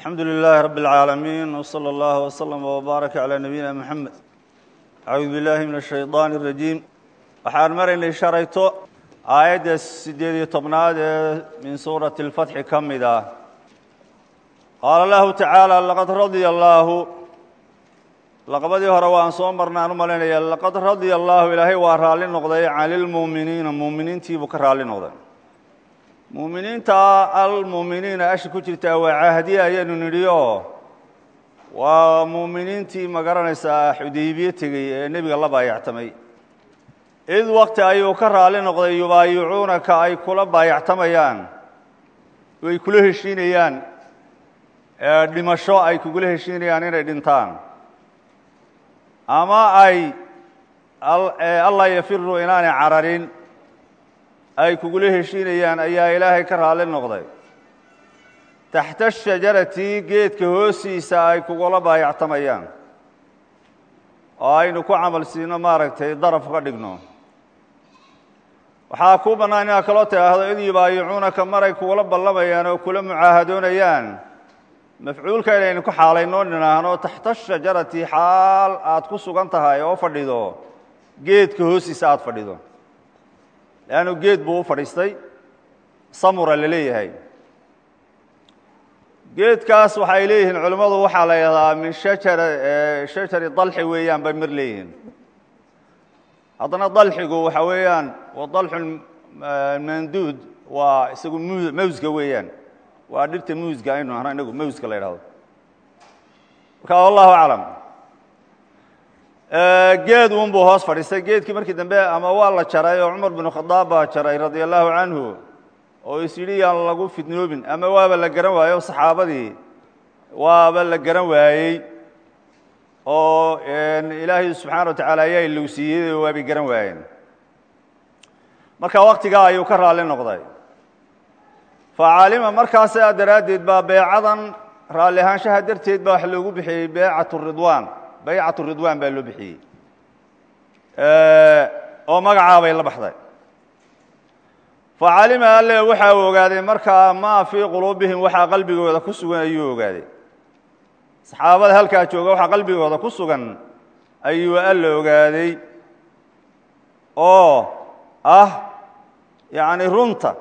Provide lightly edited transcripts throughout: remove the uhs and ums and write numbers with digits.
الحمد لله رب العالمين وصلى الله وسلم وبارك على نبينا محمد أعوذ بالله من الشيطان الرجيم waxaan maraynay sharayto aayadda 18 min suurati al-fath kamida qaala Allahu ta'ala laqad radiya Allahu laqabadii hore waan soo marnaan u maleynaya laqad radiya Allahu ilaahay waa raali noqday calil muuminiintii buu ka raali noqday muuminiinta al-muuminiina ash ku jirta waa ahdi ayanu niriyo waa muuminiintii magaranaysa Xudaybiya tagay ee nabiga la baayactamay id waqti ayuu ka raali noqday yubaayuunaka ay kula baayactamayaan way kula heshiinayaan dhimasho ay kula heshiinayaan inay dhintaan ama ay Allah yafiru inaani cararin ay kugula heshiinayaan ayaa ilaahay ka raali noqday taxta shajarati geedka hoostiisa ay kugula baayactamayaan oo aynu ku camal siino maaragtay daraf ka dhigno waxaa ku bannaan inaad kaloo tidhaahdo id yubaayuunaka maray kugula ballamayaan oo kula mucaahadoonayaan mafcuulka inaynu ku xaalayno dhinaahno taxta shajarati xaal aad ku sugan tahay oo fadhido geedka hoostiisa aad fadhido laanu geed buu u fadhiistay samura la leeyahay geedkaas waxay leeyihiin culimmadu waxaa la yidhahdaa min shajari dalxi weeyaan bay mir leeyihiin haddana dalxigu waxa weeyaan waa dalxul manduud waa isagu mawska weeyaan waa dhirta muuska aynu ahna inagu mawska la yidhahdo marka wallahu aclam geed unbuu hoos fadhiistay geedkii markii dambe ama waa la jaray oo cumar binu khadaab baa jaray radia allahu canhu oo is yidhi yaan lagu fidnoobin ama waaba la garan waayo saxaabadii waaba la garan waayey oo ilaahay subxaana wa tacaala ayaa ilowsiiyey waabay garan waayeen marka waktigaa ayuu ka raali noqday facaalima markaasaa daraaddeed baa beecadan raalli ahaanshaha darteed baa wax loogu bixiyey baycatu ridwaan baa loo bixiyey oo magacaabay la baxday facalima alle waxa uu ogaaday markaa maa fii quluubihim waxaa qalbigooda ku sugan ayuu ogaaday saxaabada halkaa jooga waxaa qalbigooda ku sugan ayuu alle ogaaday oo ah yacni runta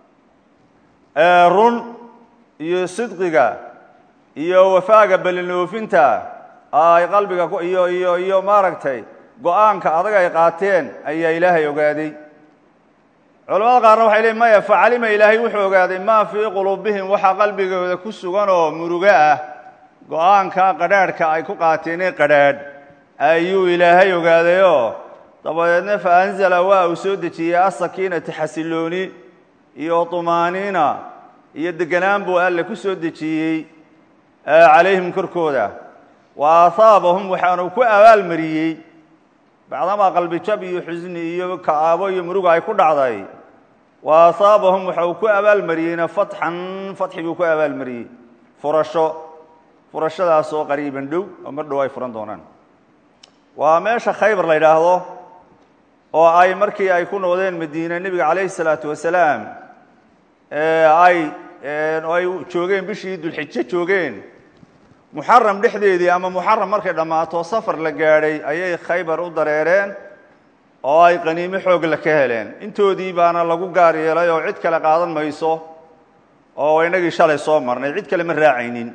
run iyo sidqiga iyo wafaaga ballinoofinta ay qalbiga iyo maaragtay go-aanka adag ay qaateen ayaa ilaahay ogaaday culamada qaarna waxay leeyiin maya facalima ilaahay wuxuu ogaaday maa fii quluubihim waxaa qalbigooda ku sugan oo murugo ah go-aanka qadhaadhka ay ku qaateenee qadhaadh ayuu ilaahay ogaadayoo dabadeedna fa anzala waa uu soo dejiyey asakiinata xasilooni iyo tumaaniina iyo deganaan buu alle ku soo dejiyey calayhim korkooda wa aahaabahum waxaanu ku abaalmariyey bacdamaa qalbi jab iyo xusni iyo ka'aabo iyo muruga ay ku dhacday wa aahaabahum waxa uu ku abaalmariyeyna fatxi buu ku abaalmariyey furashadaasoo qariiban dhow oo mar dhow ay furan doonaan waa meesha khaybar la yidhaahdo oo ay markii ay ku noqdeen madiine nebiga calayhi salaatu wasalaam ay joogeen bishii dulxijo joogeen muxaram dhexdeedii ama muxaram markay dhammaato safar la gaadhay ayay khaybar u dareereen oo ay qaniimo xoogla ka heleen intoodii baana lagu gaar yeelay oo cid kale qaadan mayso oo inagii shalay soo marnay cid kale ma raacaynin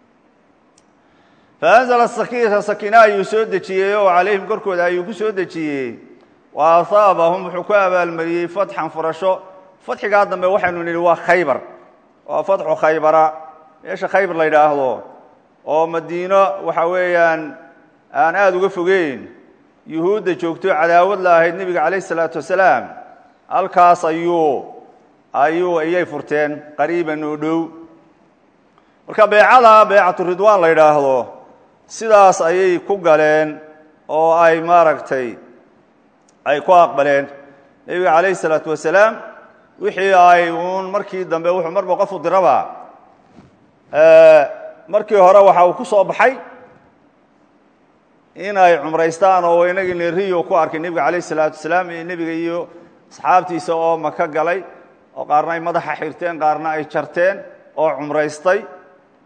fa anzala sakiina ayuu soo dejiyey oo calayhim korkooda ayuu ku soo dejiyey wa aahaabahum wuxuu ku abaalmariyey fatxan furasho fatxigaa dambe waxaynu nidhi waa khaybar waa fatxu khaybara meesha khaybar la yidhaahdo oo madiino waxa weeyaan aan aada uga fogeyn yuhuudda joogto cadaawad la ahayd nebiga calayh isalaatu wasalaam halkaas ayay furteen qariiban oo dhow marka baycatu ridwaan la yidhaahdo sidaas ayay ku galeen oo ay maaragtay ay ku aqbaleen nebiga calayh isalaatu wasalaam wixii ay uun markii dambe wuxuu marba qofu diraba markii hore waxa uu ku soo baxay in ay cumraystaan oo inagii neeriyo ku arkay nebiga calayh isalaatu wasalaam iyo nebiga iyo asxaabtiisa oo maka galay oo qaarna ay madaxa xirteen qaarna ay jarteen oo cumraystay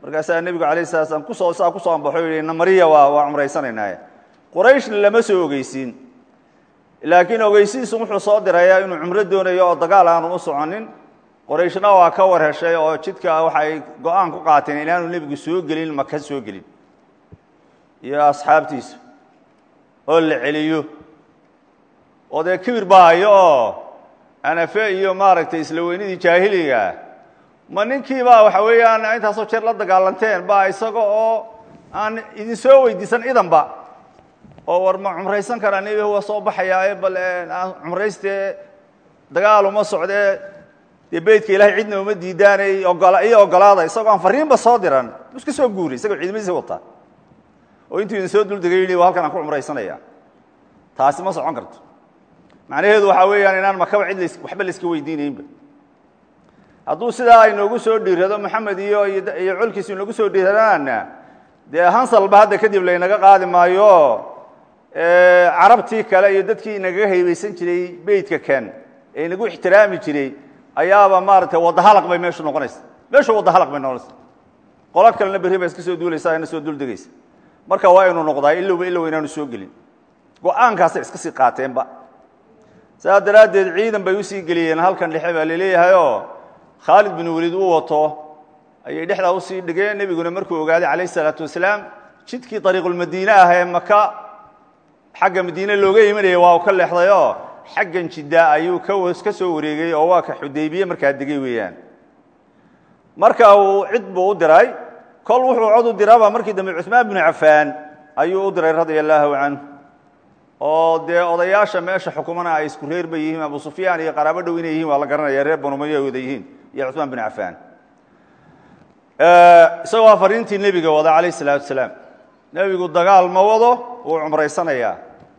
markaasaa nebigu calayhi salaam kusoo ambaxo yidhi namariya waa cumraysanaynaye qurayshna lama soo ogeysiin laakiin ogeysiisu wuxuu soo dirayaa inuu cumro doonayo oo dagaal aanu u soconin qorayshna waa ka war heshay oo jidka waxay go'aan ku qaateen inaanu nebigu soo gelin maka soo gelin iyo asxaabtiisa oo la celiyo oo dee kibir baahayo oo anafe iyo maaragtay isla weynidii jaahiliga ma ninkiibaa waxa weeyaan intaasoo jeer la dagaalanteen baa isaga oo aan idin soo weydiisan idanba oo war ma cumraysan karaa nebi waa soo baxayaa bal cumraystee dagaal uma socdee dee beydka ilaahay cidna uma diidaanay iyo ogolaada isagoo aan fariinba soo diran iska soo guuri isagoo ciidamadiisa wata oo intuu idin soo duldegay yidhi waa halkan aan ku cumraysanaya taasi ma socon karto macnaheedu waxaa weeyaan inaan makaba cid waxba la iska weydiinaynba hadduu sidaa inoogu soo dhiirado maxamed iyo colkiisu inoogu soo dhiiradaana dee hansalba hadda kadib laynaga qaadi maayo carabtii kale iyo dadkii inagaga haybaysan jiray beydka kan ee inagu ixtiraami jiray ayaaba maaragtay wadahalaq bay meeshu noqonaysa wadahalaq bay noqonaysa qolo kalena berri baa iska soo duulaysa ina soo duldegaysa marka waa inuu noqdaa ilow inaanu soo gelin go-aankaasay iska sii qaateenba saa daraaddeed ciidan bay usii geliyeen halkan dhexe baa laleeyahayoo khaalid bin waliid uu wato ayay dhexdaa usii dhigeen nebiguna markuu ogaaday calayh isalaatu wasalaam jidkii dariiqulmadiine ah ee maka xagga madiine looga imanaya waa uu ka leexdayoo xaggan jidda ayuu ka soo wareegay oo waa ka xudaybiye markaa degay weeyaan marka uu cid buu u diray kol wuxuu cod u diraaba markii dambe cuثmaan binu cafaan ayuu u diray radia allaahu canhu oo dee odayaasha meesha xukumana ay isku reerba yihiin abu sufyaan iyo qaraabo dhow inay yihiin waa la garanaya reer banu umaya wada yihiin iyo cuثmaan binu cafaan isagoo fariintii nebiga wada calayh الsalaatu wasalaam nebigu dagaal ma wado wuu cumraysanayaa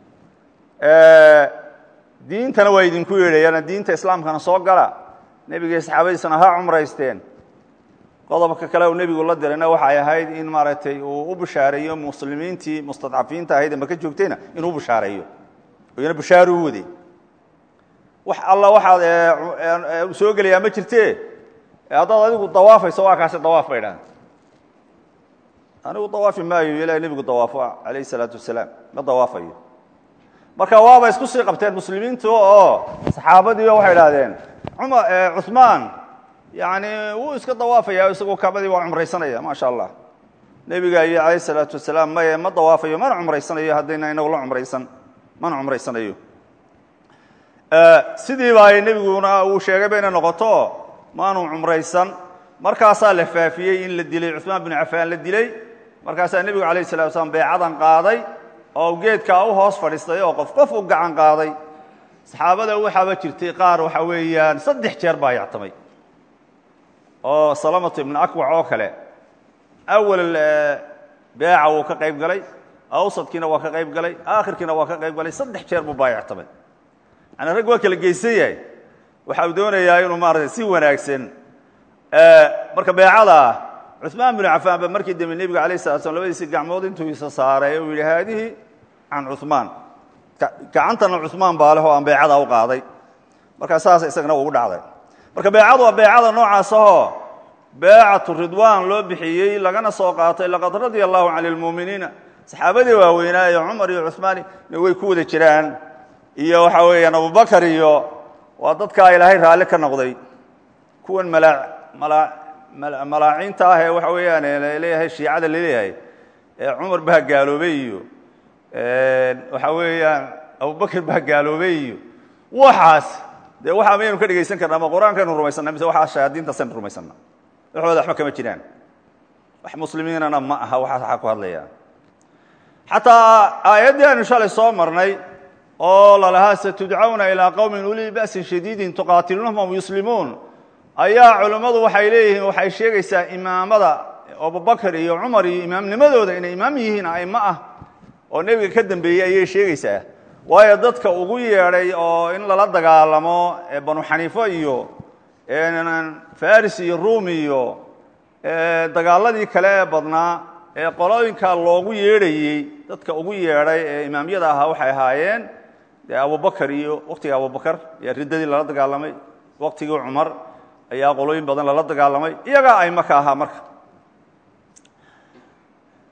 diintana waa idinku yeedhayaan diinta islaamkana soo gala nebiga saxaabadiisana ha cumraysteen qodobka kale uu nebigu la dirayna waxay ahayd in maaragtay uu u bushaareeyo muslimiintii mustadcafiinta ahayd ee maka joogtayna inuu bushaareeyo iyana bushaaru u waday wax alla waxaad soo gelayaa ma jirtee haddaad adigu dawaafayso waa kaasi dawaaf bay dhahan anigu dawaafi maayo ilaa nebigu dawaafo calayh الsalaatu wasalaam ma dawaafayo marka waaba isku sii qabteen muslimiintu oo saxaabadii waxay idhahdeen cuثmaan yani wuu iska dawaafaya isagoo kacbadii waa cumraysanaya maasha allah nebiga iyo calayh الsalaatu wasalaam maye ma dawaafayo mana cumraysanayo haddayna inagu la cumraysan mana cumraysanayo sidiiba ay nebiguna uu sheegay bayna noqoto maanu cumraysan markaasaa la faafiyey in la dilay cuثmaan binu cafaan la dilay markaasaa nebigu calayh الsalatu wasalaam beecadan qaaday oo geedkaa u hoos fadhiistay oo qof u gacan qaaday saxaabada waxaaba jirtay qaar waxa weeyaan 3 jeer baa yactamay oo salamatu ibn akwac oo kale awal beeca wuu ka qayb galay awsadkiina waa ka qayb galay aakhirkiina waa ka qayb galay 3 jeer buu baayactamay yani rag waa kala geysan yahay waxa uu doonayaa inuu maaragtay si wanaagsan marka beecada cuثmaan binu cafaan ba markii dambe nebiga alayh الsala slam labadiisi gacmood intuu isa saaray uu yidhi haadihi can cuثmaan gacantana cuثmaan baa leh oo aan beecada u qaaday markaa saas isagana ugu dhacday marka beecadu waa beecada noocaas ahoo beecatu ridwaan loo bixiyey lagana soo qaatay laqad radia allahu can اlmuuminiina saxaabadii waaweynaa iyo cumar iyo cuثmaan way ku wada jiraan iyo waxa weeyaan abubakar iyo waa dadkaa ilaahay raalli ka noqday kuwan malaaciinta ah ee waxa weeyaan leeyahay shiicada laleeyahay cumar baa gaaloobay iyo waxa weeyaan abubakr baa gaaloobay iyo waxaas dee waxaa mayaynu ka dhegaysan karna ama qur-aankaynu rumaysana mise waxaa shayaadiintaasaynu rumaysana waxooda waxba kama jiraan wax muslimiinana ma aha waxaas waxaa ku hadlaya xataa aayaddii aynu shalay soo marnay oo lalahaa satudcawna ilaa qowmin uli ba'sin shadiidin tuqaatiluunahum am yuslimuun ayaa culimmadu waxay leeyihiin waxay sheegaysaa imaamada abubakar iyo cumar iyo imaamnimadooda inay imaam yihiin aimo ah oo nebiga ka dambeeyey ayay sheegaysaa waayo dadka ugu yeedhay oo in lala dagaalamo banu xaniifo iyo faris iyo ruum iyo dagaaladii kale ee badnaa ee qolooyinka loogu yeedhayey dadka ugu yeedhay ee imaamyada ahaa waxay ahaayeen dee abubakar iyo waktiga abubakar ayaa riddadii lala dagaalamay waktigii cumar ayaa qolooyin badan lala dagaalamay iyagaa aimo ka ahaa marka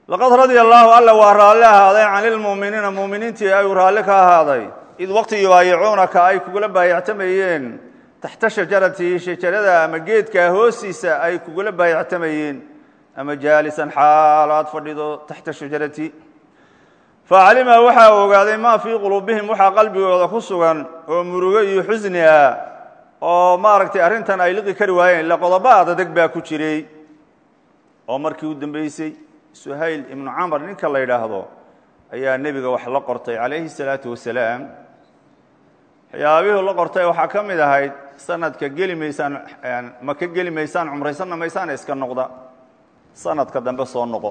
laqad radia allaahu alla waa raalli ahaaday can ilmu'miniina mu'miniintii ayuu raalli ka ahaaday id waqti yubaayicuunaka ay kugula baayactamayeen taxta shajarati shajarada ama geedkaa hoostiisa ay kugula baayactamayeen ama jaalisan xaal aad fadhido taxta shajarati facalima waxaa ogaaday maa fii quluubihim waxaa qalbigooda ku sugan oo murugo iyo xusni ah oo maaragtay arrintan ay liqi kari waayeen ila qodobo adadeg baa ku jiray oo markii u dambeysay suhayl ibnu camar ninka la yidhaahdo ayaa nebiga wax la qortay calayhi salaatu wasalaam waxyaabihii la qortay waxaa ka mid ahayd sanadka geli maysaan maka geli maysaan cumraysanna maysaan iska noqda sanadka dambe soo noqo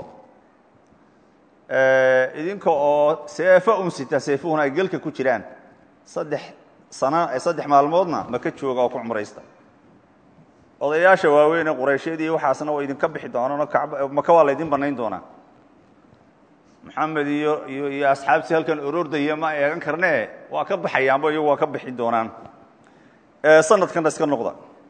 idinka oo seefo unsita seefuhuna ay gelka ku jiraan saddex maalmoodna maka jooga oo ku cumraysta odayaasha waaweyn ee qurayshyadii waxaasna waa idinka bixi doonaan maka waa laydin bannayn doonaa maxamed iyo asxaabtii halkan orordaya ma eegan karnee waa ka baxayaanba iyagu waa ka bixi doonaan sanadkanna iska noqda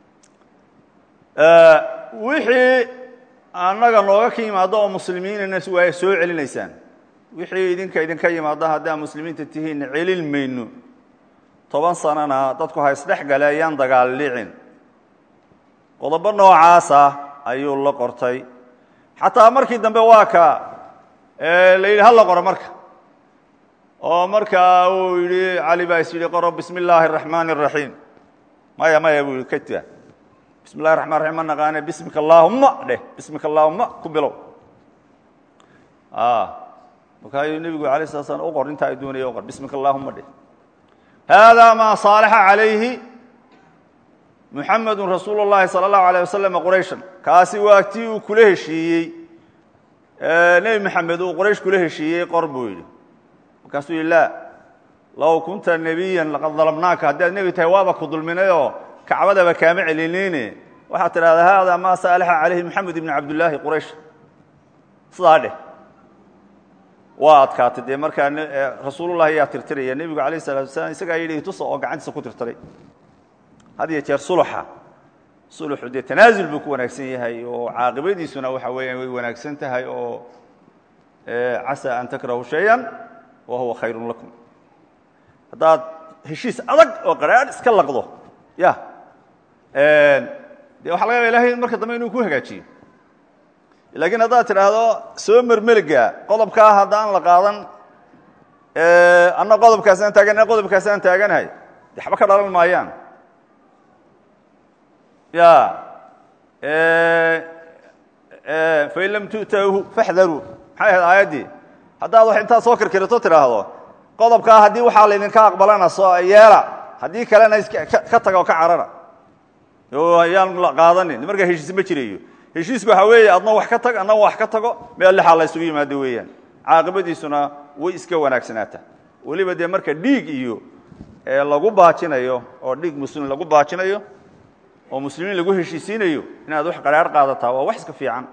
wixii annaga nooga ka yimaado oo muslimiinana waa soo celinaysaan wixii idinka yimaada haddaa muslimiinta tihiinna celin mayno 10 sanana dadku ha isdhex gale ayaan dagaal dhicin qodobo noocaasa ayuu la qortay xataa markii dambe waa ka la yidhi hala qoro marka oo markaa uu yidhi cali baa is yidhi qoro bismi illaahi araxmaani araxiim maya buu yidhi kata bismi llahi raxman raxiim ma naqaane bismika allaahumma dheh bismika allaahumma ku bilow markaayuu nebigu alay slat slam u qor intaa ay doonaya u qor bismika allaahumma dheh haadaa maa saalaxa calayhi muxamedun rasuulu اllahi salى اllahu alيه wasalam qurayshan kaasi waa tii uu kula heshiiyey nebi maxamed uu quraysh kula heshiiyey qor buu yidhi markaasuu yidhi laa low kunta nebiyan laqad dalabnaaka haddaad nebi tahay waaba ku dulminayoo kacbadaba kaama celinayne waxaad tidhahdaa haadaa maa saalaxa calayhi moxamed ibni cabdillaahi quraysh sidaa dheh waa adkaatay dee markaa rasuulullahi ayaa tirtiraya nebigu alayh الsalatu wasalaam isagaa yidhi tusa oo gacantiisa ku tirtiray had iyo jeer suluxu dee tanaasul buu ku wanaagsan yahay oo caaqibadiisuna waxa weeyaan way wanaagsan tahay oo casaa an takrahu shayan wa huwa khayrun lakum haddaad heshiis adag oo qaraadh iska laqdo ya dee waxa laga yaba ilahay marka dambe inuu ku hagaajiyo laakiin haddaad tidhaahdo soo mermeliga qodobkaa haddaan la qaadan anna qodobkaasaan taagan qodobkaasaan taaganahay de waxba ka dhalan maayaan ya fain lam tu'taahu faxdaruu maxay ahayd aayaddii haddaad wax intaad soo kirkirato tidhaahdo qodobkaa haddii waxaa laydinka aqbalana soo yeela haddii kalena ka taga oo ka carara ayaan la qaadanin markaa heshiis ma jirayo heshiisku waxaa weeye adna wax ka tag adna wax ka tago meel lixaa la isugu yimaado weeyaan caaqibadiisuna way iska wanaagsanaataa weliba dee marka dhiig iyo lagu baajinayo oo dhiig muslim lagu baajinayo oo muslimiin lagu heshiisiinayo inaad wax qaraar qaadataa waa wax iska fiican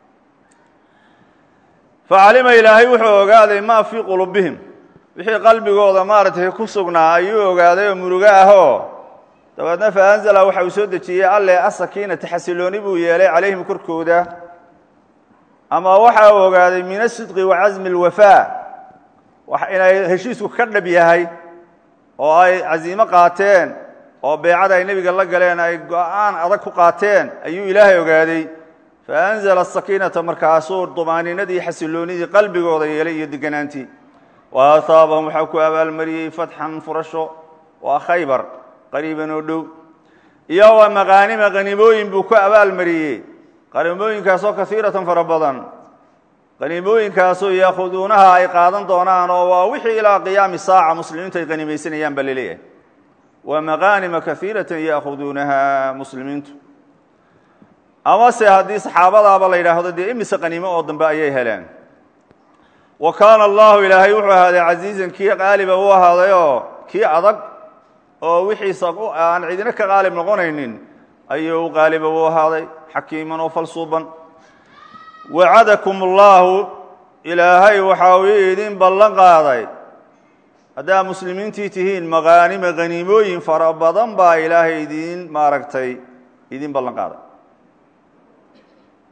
facalima ilaahay wuxuu ogaaday maa fii qulubihim wixii qalbigooda maaragtay ku sugnaa ayuu ogaaday oo murugo ahoo dabeedna faanzala waxa uu soo dejiyey alle asakiinata xasilooni buu yeelay calayhim korkooda ama waxa uu ogaaday min asidqi wa casmi alwafaa inay heshiisku ka dhab yahay oo ay casiimo qaateen oo beecada ay nebiga la galeen ay go-aan adag ku qaateen ayuu ilaahay ogaaday faanzala asakiinata markaasuu dumaaninadii xasiloonidii qalbigooda yeelay iyo deganaantii wa ahaabahum waxaa ku abaalmariyey fatxan furasho waa khaybar qariiban oo dhow iyo wa maqaanima qaniimooyin buu ku abaalmariyey qaniimooyinkaasoo kaiiratan fara badan qaniimooyinkaasoo yaakhuduunaha ay qaadan doonaan oo waa wixii ilaa qiyaami saaca muslimiintu ay qaniimaysanayaan baa laleeyahay wa maqaanima kaiiratan yaakhuduunaha muslimiintu amase haddii saxaabadaaba la yidhaahdo dee imise qaniimo oo dambe ayay heleen wa kaana allahu ilaahay wuxuu ahaaday casiizan kii qaaliba u ahaadayoo kii adag oo wixiisa aan cidina ka qaalib noqonaynin ayuu u qaaliba u ahaaday xakiiman oo falsuuban wacadakum allaahu ilaahay waxa uu idin ballan qaaday haddaa muslimiintii tihiin maqaanima qaniimooyin fara badan baa ilaahay idin maaragtay idin ballan qaaday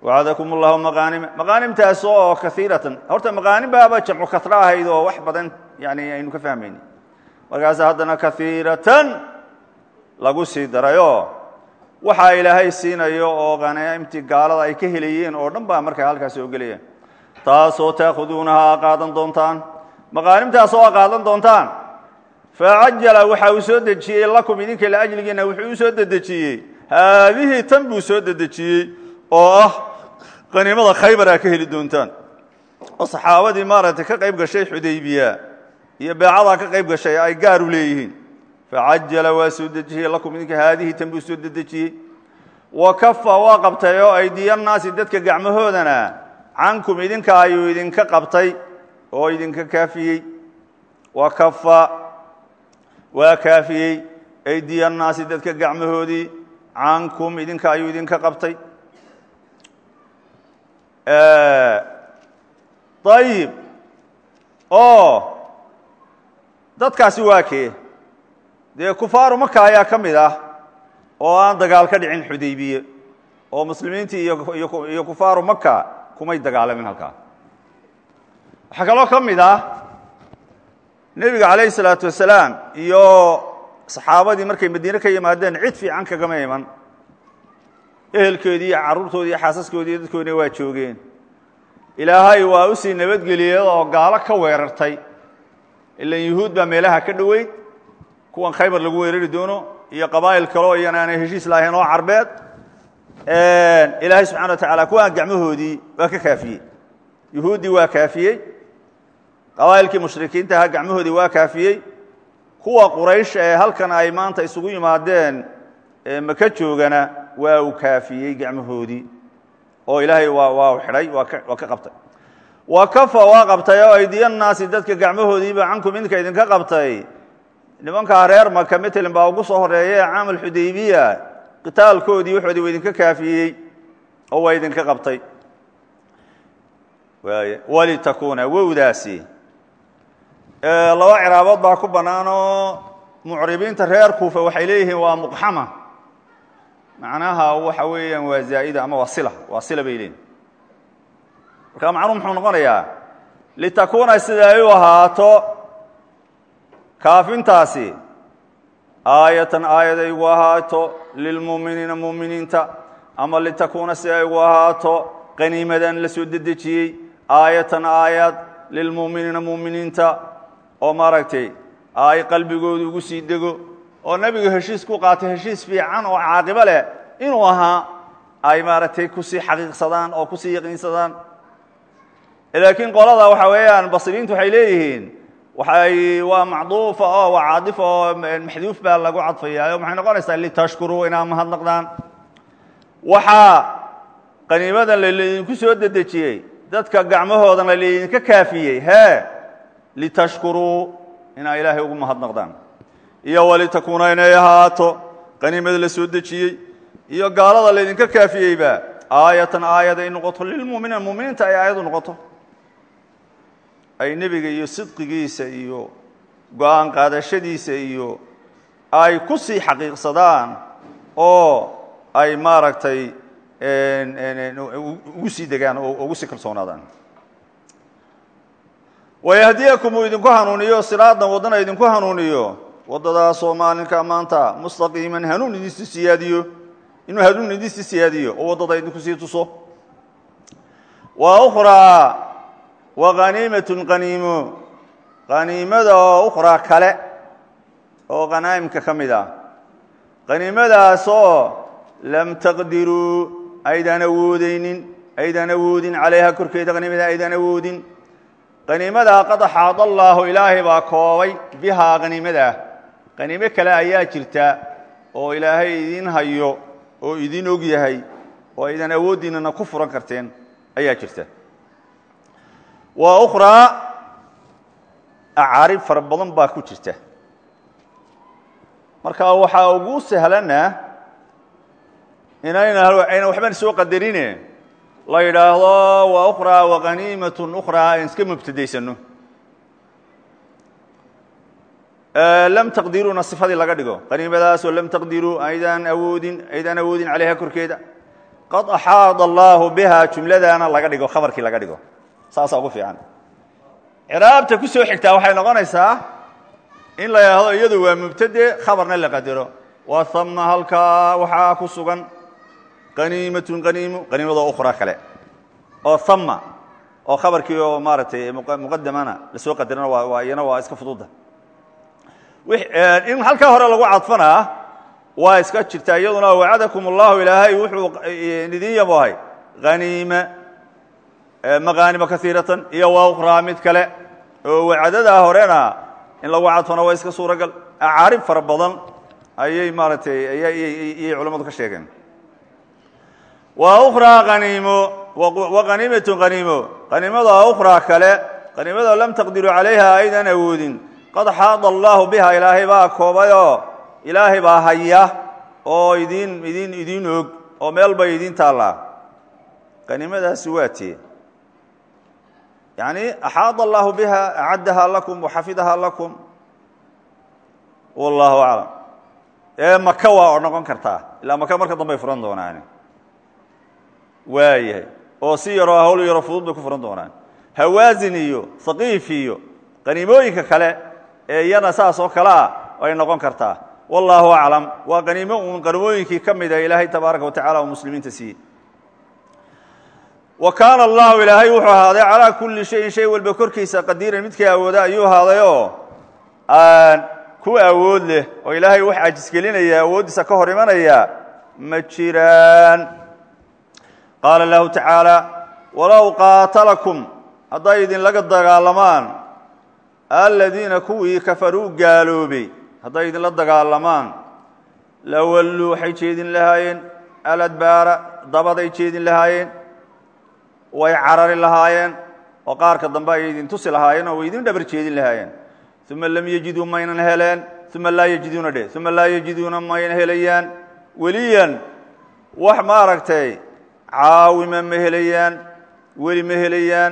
wacadakum allahu maqaanima maqaanimtaas oo kaiiratan horta maqaanim baaba jamcu kasra ahayd oo wax badan yani aynu ka fahmayni markaas haddana kaiiratan lagu sii darayoo waxaa ilaahay siinayo oo qanaa'imtii gaalada ay ka helayeen oo dhan baa markaa halkaas oo gelaya taasoo taakhuduunaha qaadan doontaan maqaanimtaas oo qaadan doontaan facajala waxa uu soo dejiyey lakum idinka liajligiina wuxuu u soo dedejiyey haadihii tan buu soo dedejiyey oo ah qaniimada khaybar aa ka heli doontaan oo saxaabadii maaragtay ka qayb gashay xudaybiya iyo beecadaa ka qayb gashay ay gaar u leeyihiin facajala waa soo dejiyey lakum idinka haadihii tan buu soo dedejiyey wa kafa waa qabtay oo aydiyannaasi dadka gacmahoodana cankum idinka ayuu idinka qabtay oo idinka kaafiyey wa kafa waa kaafiyey aydiyannaasi dadka gacmahoodii cankum idinka ayuu idinka qabtay ayib oo dadkaasi waa kee dee kufaaru maka ayaa ka mid ah oo aan dagaal ka dhicin xudaybiye oo muslimiintii iyo kufaaru maka kumay dagaalamin halkaa waxaa kaloo ka mid ah nebiga calayhi salaatu wasalaam iyo saxaabadii markay madiine ka yimaadeen cid fiican kagama iman ehelkoodii iyo carruurtoodii iyo xaasaskoodii iyo dadkoodina waa joogeen ilaahay waa u sii nabadgeliyey oo gaalo ka weerartay ilan yuhuud baa meelaha ka dhoweyd kuwan khaybar lagu weerari doono iyo qabaa'il kaleo iyana aanay heshiis lahayn oo carbeed ilaahay subxana wa tacaala kuwaan gacmahoodii waa ka kaafiyey yuhuuddii waa kaafiyey qabaa'ilkii mushrikiinta ahaa gacmahoodii waa kaafiyey kuwa quraysh ee halkan ay maanta isugu yimaadeen maka joogana waa uu kaafiyey gacmahoodii oo ilaahay waa u xidhay waa ka qabtay wa kafa waa qabtay oo aydiyannaasi dadka gacmahoodiiba cankum idinka idinka qabtay nimankaa reer maka matalan baa ugu soo horeeya ee caam alxudaybiya qitaalkoodii waxoodii waa idinka kaafiyey oo waa idinka qabtay walitakuuna wowdaasi laba ciraabood baa ku bannaan oo mucribiinta reer kuufa waxay leeyihiin waa muqxama macnaha waxa weeyaan waa zaa'ida ama waa sila bay leeyihin marka macnuu muxuu noqonayaa litakuuna sida ay u ahaato kaafintaasi aayatan aayad ay ugu ahaato lilmu'miniina mu'miniinta ama litakuuna si ay ugu ahaato qaniimadan la soo dedejiyey aayatan aayad lilmu'miniina mu'miniinta oo maaragtay ay qalbigoodu ugu sii dego oo nebigu heshiis ku qaatay heshiis fiican oo caaqibo leh inuu ahaa ay maaragtay kusii xaqiiqsadaan oo kusii yaqiinsadaan laakiin qolada waxa weeyaan basriyiintu waxay leeyihiin waa macduufa oo waa caadif oo maxduuf baa lagu cadfayaa maxay noqonaysaa litashkuruu inaa mahadnaqdaan waxaa qaniimadan laydinku soo dedejiyey dadka gacmahoodana laydinka kaafiyey litashkuruu inaa ilaahay ugu mahadnaqdaan iyo walitakuuna inay ahaato qaniimada la soo dejiyey iyo gaalada laydinka kaafiyeyba aayatan aayad ay noqoto lilmuminiina muminiinta ay aayad u noqoto ay nebiga iyo sidqigiisa iyo go-aan qaadashadiisa iyo ay ku sii xaqiiqsadaan oo ay maaragtay ugu sii degaan oo ugu sii kalsoonaadaan wayahdiyakum uu idinku hanuuniyo siraadan waddana idinku hanuuniyo waddadaasoo maalinka maanta mustaqiiman hanuun idinsii siyaadiyo inuu hanuun idinsii siyaadiyo oo waddada idinku sii tuso wa ukhraa wa qaniimatun qaniimo qaniimada oo ukhraa kale oo qanaa'imka ka mid ah qaniimadaasoo lam taqdiruu aydaan awoodin calayha korkeeda qaniimada aydaan awoodin qaniimadaa qad axaada allaahu ilaahay baa koobay bihaa qaniimadaa qaniimo kale ayaa jirta oo ilaahay idin hayo oo idin og yahay oo aydan awooddiinana ku furan karteen ayaa jirta wa ukhraa acaarib fara badan baa ku jirta marka waxaa ugu sahlana ayna waxban soo qadarine la yidhaahdo wa ukhraa wa qaniimatun ukhraa aan iska mubtadaysano lam taqdiruuna sifadii laga dhigo qaniimadaasoo lam taqdiruu aydaan awoodin calayha korkeeda qad axaada allaahu biha jumladaana laga dhigo khabarkii laga dhigo saasaa ugu fiican ciraabta ku soo xigtaa waxay noqonaysaa in la yidhaahdo iyadu waa mubtade khabarna la qadaro wa hama halkaa waxaa ku sugan qaniimatun qaniimadoo ukhraa kale oo hama oo khabarkii oo maaragtay muqadamana lasoo qadarana iyana waa iska fududa in halkaa hore lagu cadfanaa waa iska jirtaa iyaduna wacadakum allahu ilaahay wuxuu idin yabohay maqaanima kaiiratan iyo waa ukhraa mid kale oo wacadadaa horena in lagu cadfana waa iska suuragal acaarib fara badan ayay maaragtay ayay culammadu ka sheegeen waa ukhraa qaniimo wa qaniimatun qaniimada ukhraa kale qaniimada lam taqdiruu calayha aydan awoodin qad xaada allaahu biha ilaahay baa koobayoo ilaahay baa haya oo idin og oo meel bay idin taallaa qaniimadaasi waa tee yani axaada allaahu biha acaddaha lakum waxafidaha lakum wallahu aclam maka waa noqon kartaa ilaa maka marka dambay furan doonaan waayahay oo si yaroo hawl yaro fudud bay ku furan doonaan hawaasin iyo haqiif iyo qaniimooyinka kale ee iyana saas oo kale ah ay noqon kartaa wallahu aclam waa qaniimo uun qaniimooyinkii ka mida ilaahay tabaaraka wa tacala oo muslimiinta siiyey wa kaana allahu ilaahay wuxuu ahaaday calaa kulli shayin shay walba korkiisa qadiiran midkii awooda ayuu ahaadayoo ku awood leh oo ilaahay wax cajisgelinaya awooddiisa ka hor imanaya ma jiraan qaala lahu tacaala walow qaatalakum hadday idinlaga dagaalamaan aladiina kuwii kafaruu gaaloobay hadday idinla dagaalamaan lawalluu waxay jeedin lahaayeen aladbaara dabaday jeedin lahaayeen way carari lahaayeen oo qaarka dambe ay idin tusi lahaayeen oo way idin dhabar jeedin lahaayeen uma lam yajiduu maynan heleen uma laa yajiduuna dhe uma laa yajiduuna mayna helayaan weliyan wax maaragtay caawima ma helayaan weli ma helayaan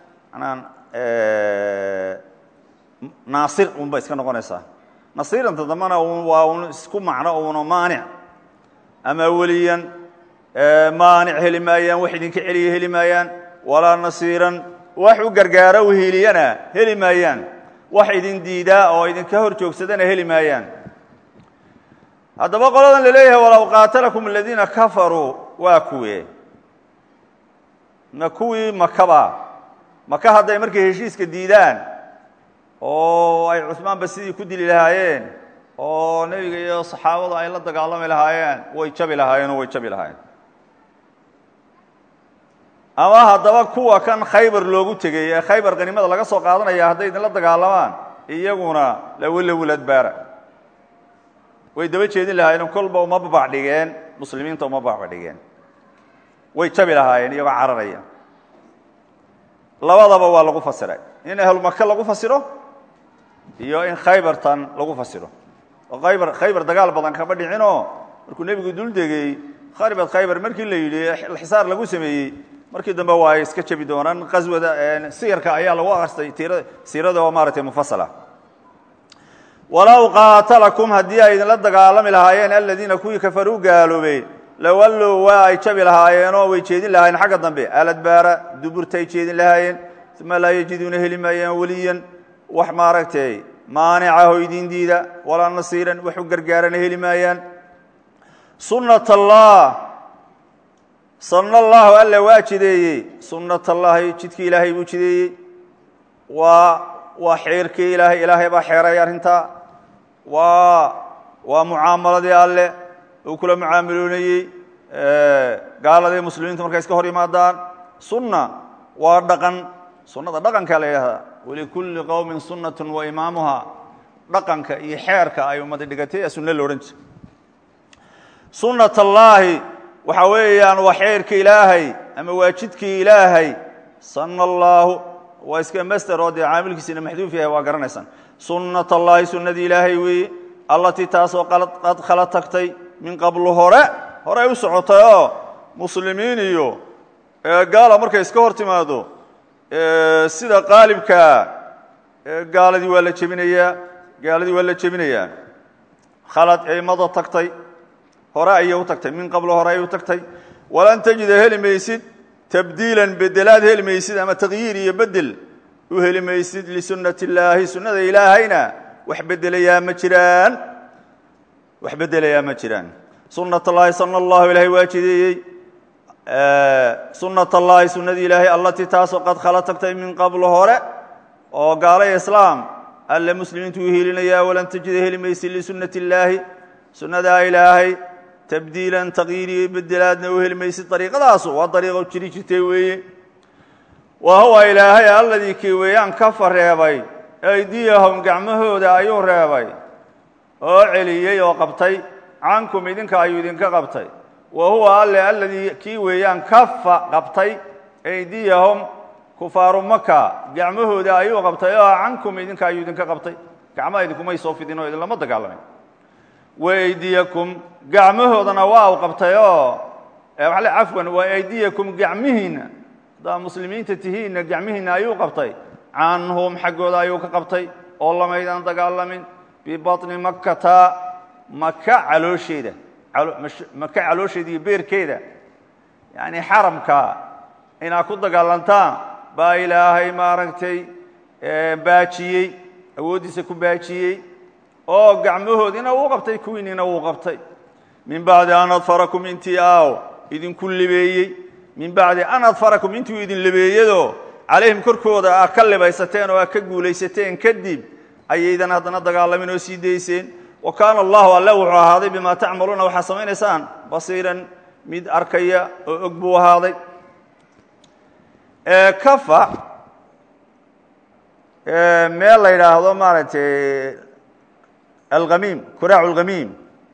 naasir unbay iska noqonaysaa nasiiranta dambena waa un isku macno uuna maanic ama weliyan maanic heli maayaan wax idinka celiya heli maayaan walaa nasiiran wax u gargaara u hiiliyana heli maayaan wax idin diidaa oo idinka hor joogsadana heli maayaan haddaba qoladan la leeyahay walow qaatalakum aladiina kafaruu waa kuwe ma kuwii makaba maka hadday markay heshiiska diidaan oo ay cusmaanba sidii ku dili lahaayeen oo nebiga iyo saxaabadu ay la dagaalami lahaayeen way jabi lahaayeen oo way jabi lahaayeen ama haddaba kuwa kan khaybar loogu tegey ee khaybar qaniimada laga soo qaadanaya hadday idinla dagaalamaan iyaguna lawalawul adbaara way daba jeedin lahaayeen kolba uma babac dhigeen muslimiinta uma babac dhigeen way jabi lahaayeen iyagoo cararaya labadaba waa lagu fasiray in ahlu maka lagu fasiro iyo in khaybartan lagu fasiro oo khaybar dagaal badan kama dhicinoo markuu nebigu dul degey kharibat khaybar markii la yidhi xisaar lagu sameeyey markii dambe waa ay iska jabi doonaan qaswada siyarka ayaa lagu akristay siirada oo maaragtay mufasala walow qaatalakum haddii ay idinla dagaalami lahaayeen aladiina kuwii kafaruu gaaloobay lawallow waa ay jabi lahaayeenoo way jeedin lahaayeen xagga dambe aladbaara duburtay jeedin lahaayeen uma laa yajiduuna heli maayaan weliyan wax maaragtay maanicaho idin diida walaa nasiiran wax u gargaarana heli maayaan sunnat allah sanna allahu alla waa jideeyey sunnat allahi jidkii ilaahay buu jideeyey waa xeerkii ilaahay baa xeeray arrintaa waa mucaamaladii alle uu kula mucaamiloonayey gaaladii muslimiintu markay iska hor yimaadaan sunna waa dhaqan sunnada dhaqanka la yidhahdaa walikulli qowmin sunnatun wa imaamuha dhaqanka iyo xeerka ay ummadi dhigatay ee sunne loodhan jira sunnat allaahi waxa weeyaan waa xeerka ilaahay ama waa jidkii ilaahay sanna allaahu waa iska master oo dee caamilkiisina maxduuf yahay waa garanaysaan sunnat allaahi sunnadii ilaahay weeye allatii taasoo qad khala tagtay min qablu hore u socotay oo muslimiin iyo gaala markay iska hor timaado sida qaalibkaa gaaladii waa la jebinayaa khalad ay mada tagtay hore ayay u tagtay min qablo hore ay u tagtay walan tajida heli maysid tabdiilan bedelaad heli maysid ama tagyiir iyo bedel u heli maysid lisunnati illaahi sunnada ilaahayna wax bedelayaa ma jiraan sunnat allaahi sana allahu ilaahay waa jideeyey sunnat allaahi sunnadii ilaahay allatii taasoo qad khala tagtay min qablo hore oo gaalay islaam alle muslimiintu u helinayaa walan tajida heli maysid lisunnati illaahi sunnadaa ilaahay tabdiilan tagyiir iyo bedelaadna u heli maysid dariiqadaasu waa dariiqo jiri jirtay weeye wa huwa ilaahay alladii kii weeyaan kafa reebay aydiyahum gacmahooda ayuu reebay oo celiyey oo qabtay cankum idinka ayuu idinka qabtay wa huwa alle alladii kii weeyaan kafa qabtay aydiyahum kufaaru maka gacmahooda ayuu qabtay oo cankum idinka ayuu idinka qabtay gacmaha idinkumay soo fidin oo idinlama dagaalamin waydiyakum gacmahoodana waa u qabtay oo cafwan waydiyakum gacmihiina haddaa muslimiinta tihiinna gacmihiina ayuu qabtay canhum xaggooda ayuu ka qabtay oo lamaydan dagaalamin bibaطni makata maka caloosheeda maka caloosheeda iyo beerkeeda yani xaramka inaad ku dagaalantaan baa ilaahay maaragtay baajiyey awooddiisa ku baajiyey oo gacmahoodina wuu qabtay kuwiinina wuu qabtay min bacdi an adfarakum intii idinku libeeyey min bacdi an adfarakum intuu idin libeeyadoo calayhim korkooda aad ka libaysateen oo aad ka guulaysateen kadib ayaydan haddana dagaalamin oo sii dayseen wa kaana allahu alle wuxuu ahaaday bimaa tacmaluuna waxaad samaynaysaan basiiran mid arkaya oo og buu ahaaday kafa meel la yidhaahdo maaragtay alhamiim kuraacu lhamiim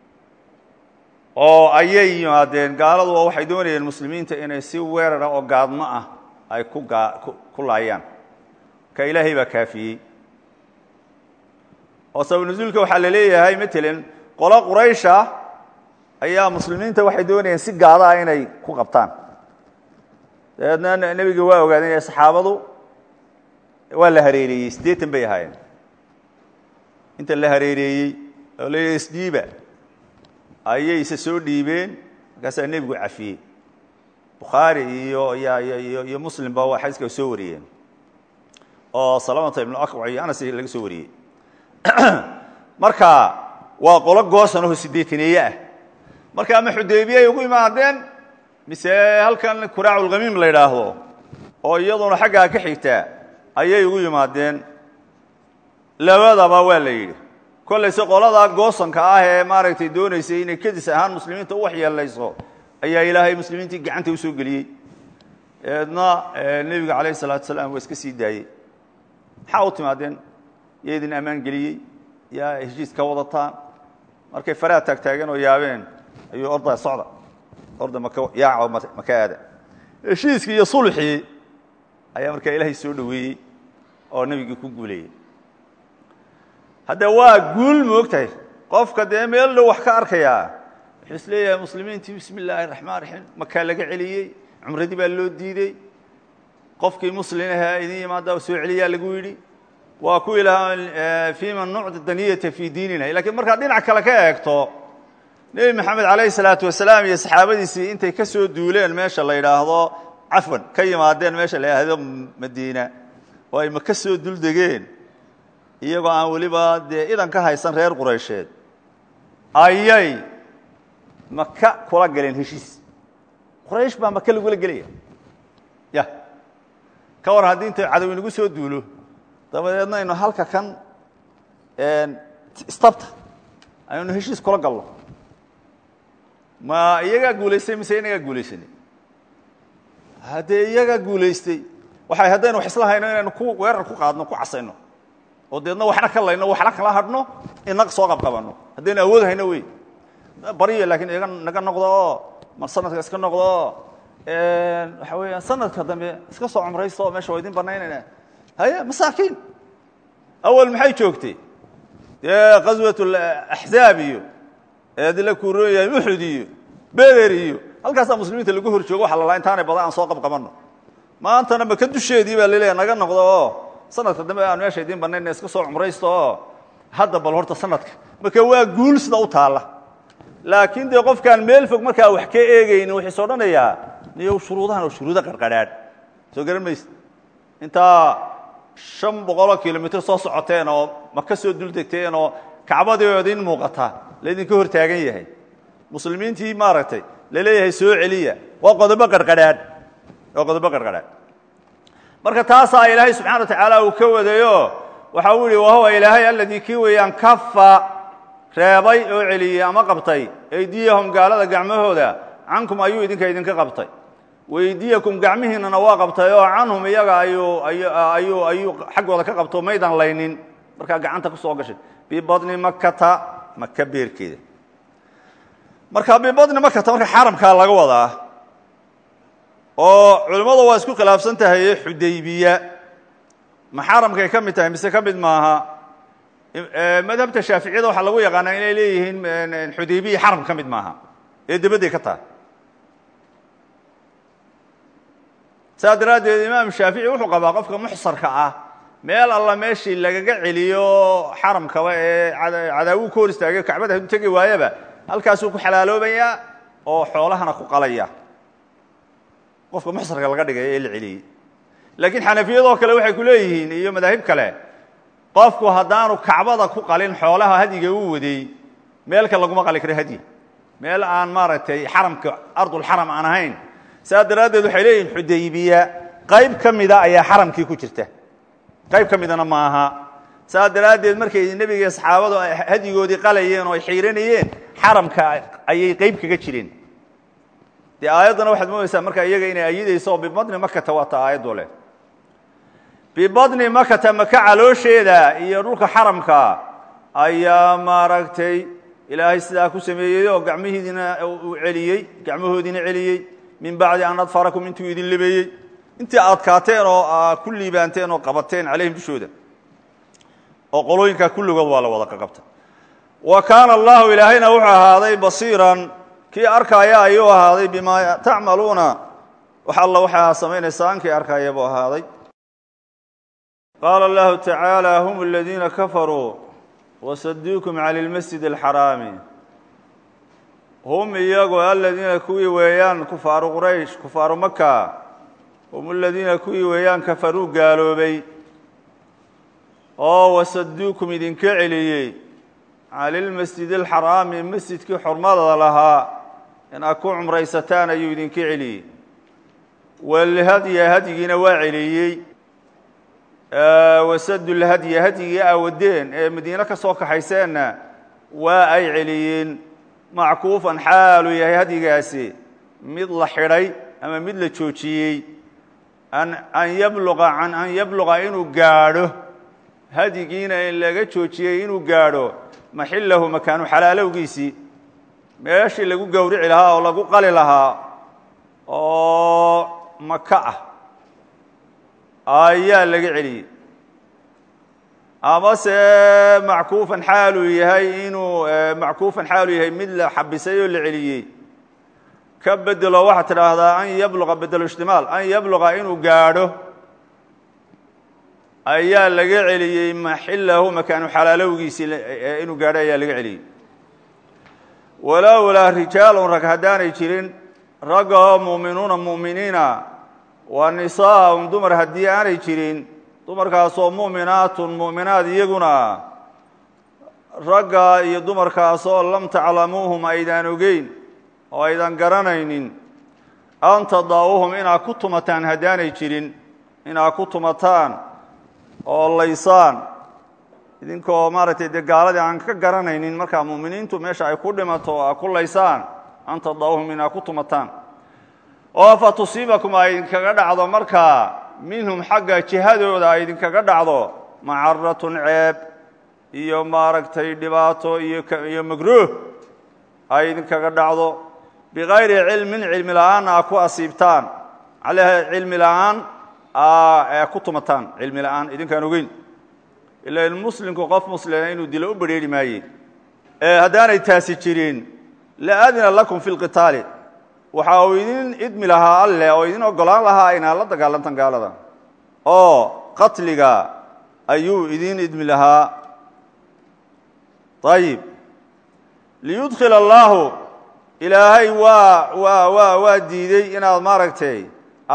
oo ayay yimaadeen gaaladu oo waxay doonayeen muslimiinta inay si weerara oo gaadmo ah ay ku laayaan ka ilaahay baa kaafiyey oo sabab nusuulka waxaa la leeyahay matalan qolo quraysha ayaa muslimiinta waxay doonayeen si gaada ah inay ku qabtaan dabeedna nebiga waa ogaadeen saxaabadu waa la hareereeyey 80 bay ahaayeen inta la hareereeyey oo leeyahay isdhiiba ayay isa soo dhiibeen markaasaa nebigu cafiyey bukhaari iyo muslim ba xadiiska soo wariyeen oo salamata ibnu akwac iyo anas laga soo wariyey marka waa qolo goosan oo 80 ah marka ama xudaybiya ay ugu imaadeen mise halkan kuraacu lhamiim la yidhaahdo oo iyaduna xaggaa ka xigtaa ayay ugu yimaadeen labadaba waa la yidhi kollayse qoladaa goosanka ah ee maaragtay doonaysay inay kadis ahaan muslimiinta u waxyeelayso ayaa ilaahay muslimiintii gacanta u soo geliyey eedna nebiga calayh salaatu salaam waa iska sii daayey maxaa u timaadeen yaa idin ammaan geliyey yaa heshiis ka wadataan markay faraha taagtaageen oo yaabeen ayuu ordaa socda orda yaaco maka aada heshiiskii iyo sulxii ayaa markaa ilaahay soo dhoweeyey oo nebigii ku guuleeyey hadda waa guul moogtahay qofka dee meel dhow wax ka arkayaa wuxuu is leeyahay muslimiintii bismi illaahi raxmaan raxiim makaa laga celiyey cumradii baa loo diidey qofkii muslim ahaa idin yimaada soo celiyaa lagu yidhi waa ku ilaha fima nucdi daniyata fii diinina lakiin markaad dhinac kale ka eegto nebi maxamed calayhi salaatu wasalaam iyo saxaabadiisii intay ka soo duuleen meesha la yidhaahdo cafwan ka yimaadeen meesha la yidhaahdo madiina oo ay maka soo duldegeen iyagoo aan weliba dee idan ka haysan reer quraysheed ayay maka kula galeen heshiis quraysh baa maka lagula gelaya ya ka war haddii inta cadow inagu soo duulo dabadeedna aynu halka kan istabta aynu heshiis kula galno ma iyagaa guulaystay mise inagaa guulaysanay haddee iyagaa guulaystay waxay haddaynu wax isla hayno inaynu weerar ku qaadno ku casayno oo deedna waxna ka layno waxna kala hadhno inaga soo qabqabanno haddaynu awood hayno wey baryo laakiin iyaga naga noqdo oo mar sanadka iska noqdo oo waxa weeyaan sanadka dambe iska soo cumraysto oo meesha waa idin banaynayna haya masaakiin awal maxay joogtay dee qaswat axzaab iyo eedila kuurooyahay uxud iyo beder iyo halkaasaa muslimiinta lagu hor joogo waxa la lahaa intaanay badan aan soo qabqabanno maantana maka dusheedii baa laleeyahay naga noqdo oo sanadka dambe aan meesha idiin banayna iska soo cumraysto oo hadda bal horta sanadka marka waa guul sida u taalla laakiin dee qofkaan meel fog markaa wax ka eegaynin wuxuu soo dhanayaa niyow shuruudahan oo shuruudo qarqadhaadh soo garan mayse intaa 500 kilomitir soo socoteen oo ma ka soo dul degteen oo kacbadeedin muuqata leedinka hor taagan yahay muslimiintii maaragtay leeyahay soo celiya waa qodobo qarqadhaadh marka taasaa ilaahay subxaana wa tacaala uu ka wadayo waxa uu yidhi wahuwa ilaahay alladii kii weeyaan kafa reebay oo celiyey ama qabtay aydiyahum gaalada gacmahooda cankum ayuu idinka qabtay weydiyakum gacmihiinana waa qabtay oo canhum iyaga ayuu xaggooda ka qabto maydan laynin markaa gacanta ku soo gashay bibadni makata maka beerkeeda marka bibadni makata marka xaramkaa laga wadaa oo culimmadu waa isku khilaafsan tahay xudaybiya ma xaramkay ka mid tahay mise ka mid maaha madhabta shaaficiyada waxaa lagu yaqaanaa inay leeyihiin xudaybiya xaram ka mid maaha ee dibadday ka tahay saa daraaddeed imaam shaafici wuxuu qabaa qofka muxsarka ah meel alla meeshii lagaga celiyo xaramkaba ee cadaawu ka hor istaagay kacbada hadduu tegi waayaba halkaasuu ku xalaaloobayaa oo xoolahana ku qalaya qofka muxsarka laga dhigay ee la celiyey laakiin xanafiyadoo kale waxay ku leeyihiin iyo madaahib kale qofku haddaanu kacbada ku qalin xoolaha hadiga u waday meelka laguma qali karo hadi meel aan maaragtay xaramka ardulxaram aan ahayn saa daraaddeed waxay leeyihin xudaybiya qayb ka mida ayaa xaramkii ku jirta qayb ka midana ma aha saa daraaddeed markay nebiga saxaabadu hadigoodii qalayeen oo ay xiiranayeen xaramka ayay qayb kaga jireen dee aayaddana waxaad moodaysaa markaa iyaga inay ayidayso bibadni makata waata aayaddu leh bibadni makata maka caloosheeda iyo dhulka xaramka ayaa maaragtay ilaahay sidaa ku sameeyey oo gacmihiidina uu celiyey gacmahoodiina celiyey min bacdi an adfarakum intuu idin libeeyey intii adkaateen oo ku liibaanteen oo qabateen calayhim dushooda oo qolooyinkaa kulligood waa la wada qaqabta wa kaana allahu ilaahayna wuxuu ahaaday basiiran kii arkaaya ayuu ahaaday bimaa tacmaluuna wax alla waxaa samaynaysaan kii arkaaya buu ahaaday qaala allahu tacaala hum aladiina kafaruu wasaduukum cani lmasjid alxaraami hum iyagu aladiina kuwii weeyaan kufaaru quraysh kufaaru maka hum aladiina kuwii weeyaan kafaruu gaaloobay oo wasaduukum idinka celiyey cani lmasjid alxaraami masjidkii xurmada lahaa inaad ku cumraysataan ayuu idinka celiyey walhadya hadyigiina waa celiyey wasadu lhadya hadyigii aawadeen ee madiine ka soo kaxayseenna waa ay celiyeen mackuufan xaaluu yahay hadyigaasi mid la xidhay ama mid la joojiyey an yabluqa inuu gaadho hadyigiina in laga joojiyey inuu gaadho maxillahu makaanu xalaalowgiisii meeshii lagu gowrici lahaa oo lagu qali lahaa oo maka ah ayaa laga celiyey amase mackuufan xaaluu yahay mid la xabisay oo la celiyey ka bedelo waxaad tidhaahdaa an yabluqa bedelo ijtimaal an yabluqa inuu gaadho ayaa laga celiyey maxillahu makaanu xalaalowgiisii inuu gaadho ayaa laga celiyey walowlaa rijaalun rag haddaanay jirin ragga oo mu'minuuna mu'miniina wa nisaa'un dumar haddii aanay jirin dumarkaasoo mu'minaatun mu'minaad iyaguna ragga iyo dumarkaasoo lam taclamuuhum aydaan ogeyn oo aydan garanaynin an tadaa'uuhum inaad ku tumataan haddaanay jirin inaad ku tumataan oo laysaan idinkoo maaragtay dee gaaladii aan ka garanaynin markaa mu'miniintu meesha ay ku dhimato oo aad ku laysaan an tadaa'uuhum inaad ku tumataan oo fa tusiibakum ay idinkaga dhacdo markaa minhum xagga jihadooda ay idinkaga dhacdo macaratun ceeb iyo maaragtay dhibaato iyo magruuh ay idinkaga dhacdo bikayri cilmin cilmi la-aan aa ku asiibtaan caleyha cilmi la-aan ku tumataan cilmi la-aan idinkaan ogeyn ila muslimku qof muslima inuu dilo u badrheeri maaye haddaanay taasi jirin la adina lakum fi lqitaali waxa uu idin idmi lahaa alleh oo idin ogolaan lahaa inaad la dagaalantan gaalada oo qatliga ayuu idin idmi lahaa ayib liyudkhila allaahu ilaahay waa diiday inaad maaragtay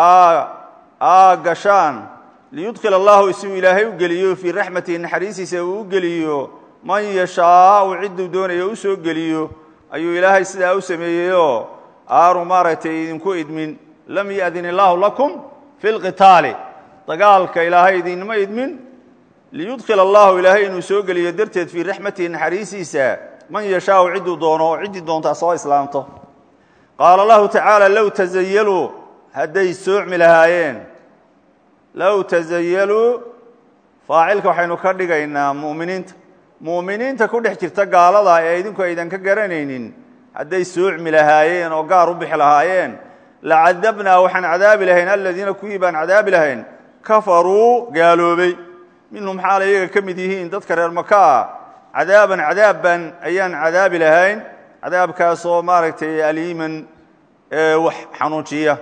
gashaan liyudkhila allahu si uu ilaahay u geliyo fii raxmatihi naxariistiisa uu u geliyo man yashaau cidduu doonayo u soo geliyo ayuu ilaahay sidaa u sameeyeyoo aanu maaragtay idinku idmin lam ya'din illaahu lakum fi lqitaali dagaalka ilaahay idinma idmin liyudkhila allahu ilaahay inuu soo geliyo darteed fii raxmatihi naxariistiisa man yashaau cidduu doono oo ciddii doontaa soo islaamto qaala allahu tacaala low tasayaluu hadday soocmi lahaayeen low tasayaluu faacilka waxaynu ka dhigaynaa mu'miniinta ku dhex jirta gaalada ee idinku aydan ka garanaynin hadday soocmi lahaayeen oo gaar u bixi lahaayeen lacadabnaa waxaan cadaabi lahayn aladiina kuwii baan cadaabi lahayn kafaruu gaaloobay minhum xaala iyaga ka mid yihiin dadka reer makaa cadaaban cadaabban ayaan cadaabi lahayn cadaabkaasoo maaragtay aliiman wax xanuujiya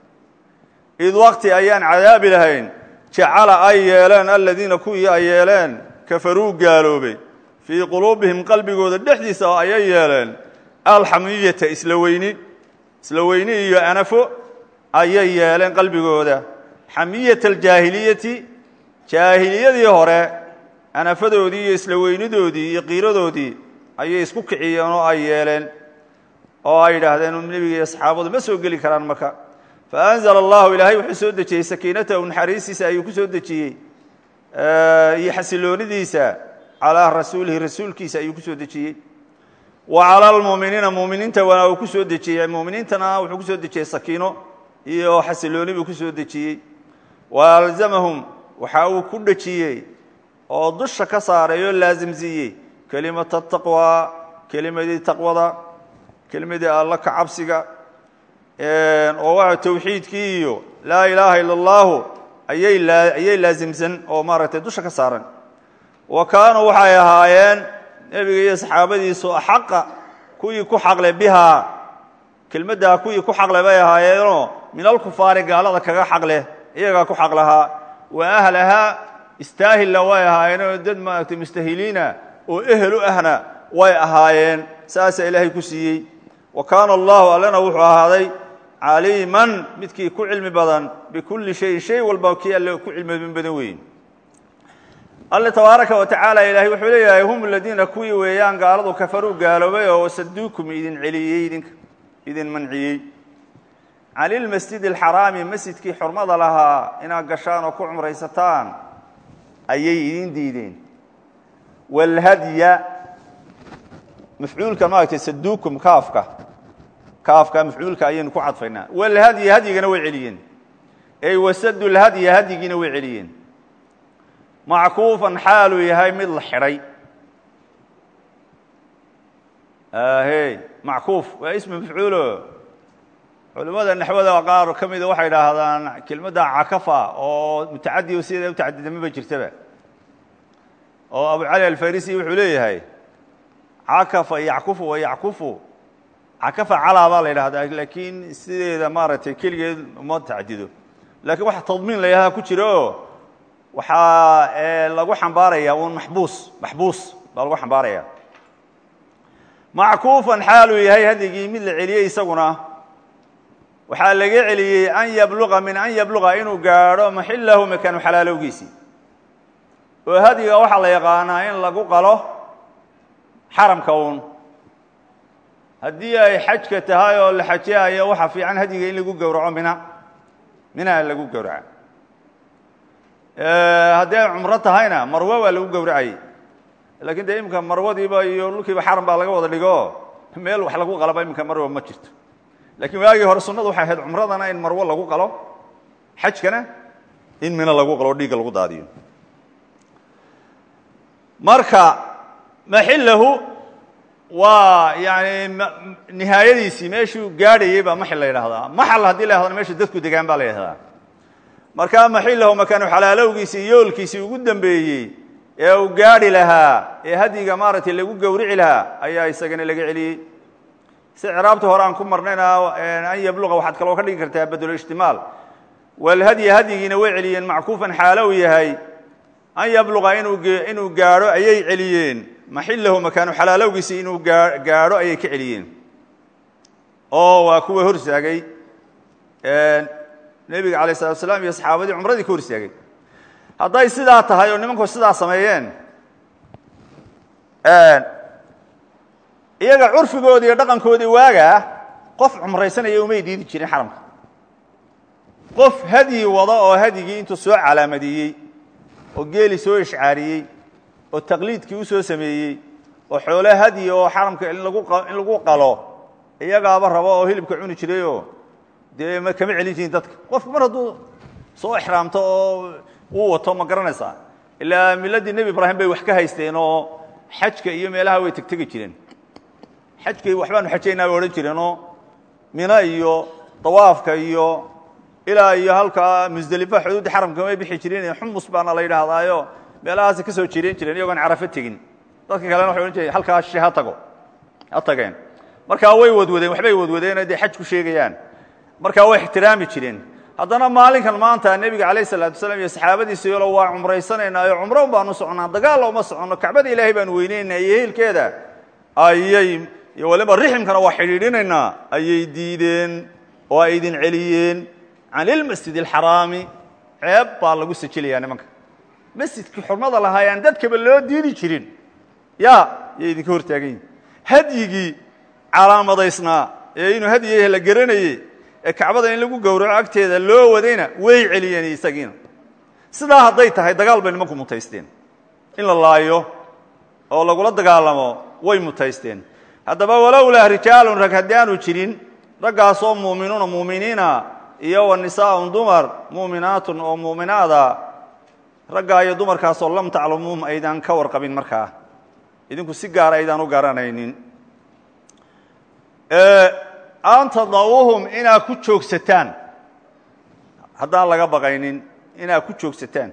id waqti ayaan cadaabi lahayn jacala ay yeeleen aladiina kuwii ay yeeleen kafaruu gaaloobay fii quluubihim qalbigooda dhexdiisa oo ayay yeeleen alxamiyata isla weyni iyo anafo ayay yeeleen qalbigooda xamiyata aljaahiliyati jaahiliyadii hore anafadoodii iyo isla weynidoodii iyo qiiradoodii ayay isku kiciyeen oo ay yeeleen oo ay yidhaahdeen nebiga iyo asxaabadu ma soo geli karaan maka faanzala allahu ilaahay wuxuu soo dejiyey sakiinatahu naxariistiisa ayuu ku soo dejiyey iyo xasiloonidiisa calaa rasuulihi rasuulkiisa ayuu ku soo dejiyey wa cala almu'miniina mu'miniinta waana uu ku soo dejiyey mu'miniintana wuxuu ku soo dejiyey sakiino iyo xasilooni buu ku soo dejiyey wa alzamahum waxa uu ku dhejiyey oo dusha ka saaray oo laasimsiiyey kelimata taqwa kelimadii taqwada kelimadii alla ka cabsiga oo waa tawxiidkii iyo laa ilaaha ila allahu ayay laasimsan oo maaragtay dusha ka saaran wa kaanuu waxay ahaayeen nebiga iyo saxaabadiisu axaqa kuwii ku xaqle bihaa kelmaddaa kuwii ku xaqle bay ahaayeenoo min alkufaari gaalada kaga xaqleh iyagaa ku xaq lahaa wa ahlahaa istaahilla way ahaayeenoo dad maaragtay mustahiliina oo ehel u ahna way ahaayeen saasaa ilaahay ku siiyey wa kaana allahu allena wuxuu ahaaday caliiman midkii ku cilmi badan bikulli shayin shay walba kii alle ku cilmi badan weyn alle tabaaraka wa tacaala ilaahay wuxuu leeyahay hum aladiina kuwii weeyaan gaaladu kafaruu gaaloobay oo wasaduukum idin celiyey idin manciyey cani lmasjidi alxaraami masjidkii xurmada lahaa inaad gashaan oo ku cumraysataan ayay idin diideen walhadya mafcuulka maaragtay saduukum kaafka mafcuulka ayaynu ku cadfaynaa walhadya hadyigana way celiyeen ey wasadu lhadya hadyigiina way celiyeen mackuufan xaaluu yahay mid la xidhay mackuuf waa ismi mafcuulo culimmada naxwada qaar ka mida waxay idhaahdaan kelmadda cakafa oo mutacadi sideeda utacadida maba jirtaba oo abu cali alfarisi wuxuu leeyahay cakafa yackufu wa yackufu cakafa calaa baa la yidhahdaa laakiin sideeda maaragtay keligeed uma tacadido lakiin waxa tadmiin la yidhahdaa ku jira oo waxaa lagu xambaaraya un maxbuus baa lagu xambaaraya mackuufan xaaluu yahay hadyigii mid la celiyey isaguna waxaa laga celiyey an yabluqa inuu gaadho maxillahu makaanu xalaalowgiisii oo hadyiga waxaa la yaqaanaa in lagu qalo xaramka un haddii ay xajka tahay oo la xajayo waxa fiican hadyiga in lagu gowraco mina lagu gowraca haddii ay cumro tahayna marwe waa lagu gowracayey lakin dee iminka marwadiiba iyo dhulkiiba xaram baa laga wada dhigo meel wax lagu qalaba iminka marwe ma jirto lakiin waagii hore sunnadu waxay ahayd cumradana in marwo lagu qalo xajkana in mina lagu qalo o dhiigga lagu daadiyo marka maxillahu waa yani nihaayadiisii meeshuu gaadhayey baa maxil la yidhahdaa maxal haddii la yhahdana meesha dadku degaan baa la yidhahdaa markaa maxillahu makaanu xalaalowgiisii yoolkiisii ugu dambeeyey ee uu gaadhi lahaa ee hadyiga maaragtay lagu gowrici lahaa ayaa isagana laga celiyey si ciraabta hore aan ku marnayna an yabluqa waxaad kaloo ka dhigi kartaa badluishtimaal walhadya hadyigiina way celiyeen mackuufan xaalo u yahay an yabluqa inuu gaadho ayay celiyeen maxillahu makaanu xalaalowgiisa inuu gaadho ayay ka celiyeen oo waa kuwa hor istaagay nebiga calayh salatu wasalaam iyo saxaabadii cumradii ka hor istaagay hadday sidaa tahay oo nimanku sidaa sameeyeen iyaga curfigoodii iyo dhaqankoodii waagaa qof cumraysanaya umay diidi jirin xaramka qof hadyi wada oo hadyigii intuu soo calaamadiyey oo geeli soo ishcaariyey oo taqliidkii u soo sameeyey oo xoole hadyi oo xaramka in lagu qalo iyagaaba rabo oo hilibka cuni jirayoo dee kama celin jirin dadka qofku mar hadduu soo ixraamto oo uu wato ma garanaysaa ilaa miladii nebi ibraahim bay wax ka haysteen oo xajka iyo meelaha way tegtegi jireen xajkay waxbaanu xajaynaa bay odhan jireenoo mina iyo dawaafka iyo ilaa iyo halkaa musdelifa xuduudda xaramka may bixi jireen xumus baana la yidhaahdaayo meelahaasi ka soo jireen jireen iyagoon carafo tegin dadka kalena waxay odhan jireen halkaa shi ha tageen markaa way wadwadeen waxbay wadwadeenoo dee xaj ku sheegayaan markaa way ixtiraami jireen haddana maalinkan maanta nebiga calayh salaatu wasalaam iyo saxaabadiisa yolo waa cumraysanaynaayo cumro un baanu soconnaa dagaalla uma soconno kacbada ilaahay baanu weynaynaa iyo heelkeeda ayay iyo waliba riximkana waa xidhiidhinaynaa ayay diideen oo ay idin celiyeen can ilmasjid alxaraami ceeb baa lagu sajilayaa nimanka masjidkii xurmada lahaayaan dadkaba loo diidi jirin yay idinka hortaagan yihin hadyigii calaamadaysnaa ee inuu hadyi yahay la garanayey ee kacbada in lagu gowraco agteeda loo wadayna way celiyeen isagiina sidaa hadday tahay dagaal bay nimanku mutaysteen in la laayo oo lagula dagaalamo way mutaysteen haddaba walowlaa rijaalun rag haddii aanu jirin raggaasoo muuminuuna muuminiina iyo wa nisaaun dumar muuminaatun oo muuminaada raggaa iyo dumarkaasoo lam taclamuuhum aydaan ka warqabin markaa idinku si gaara aydaan u garanaynin an tadawuhum inaad ku joogsataan haddaan laga baqaynin inaad ku joogsataan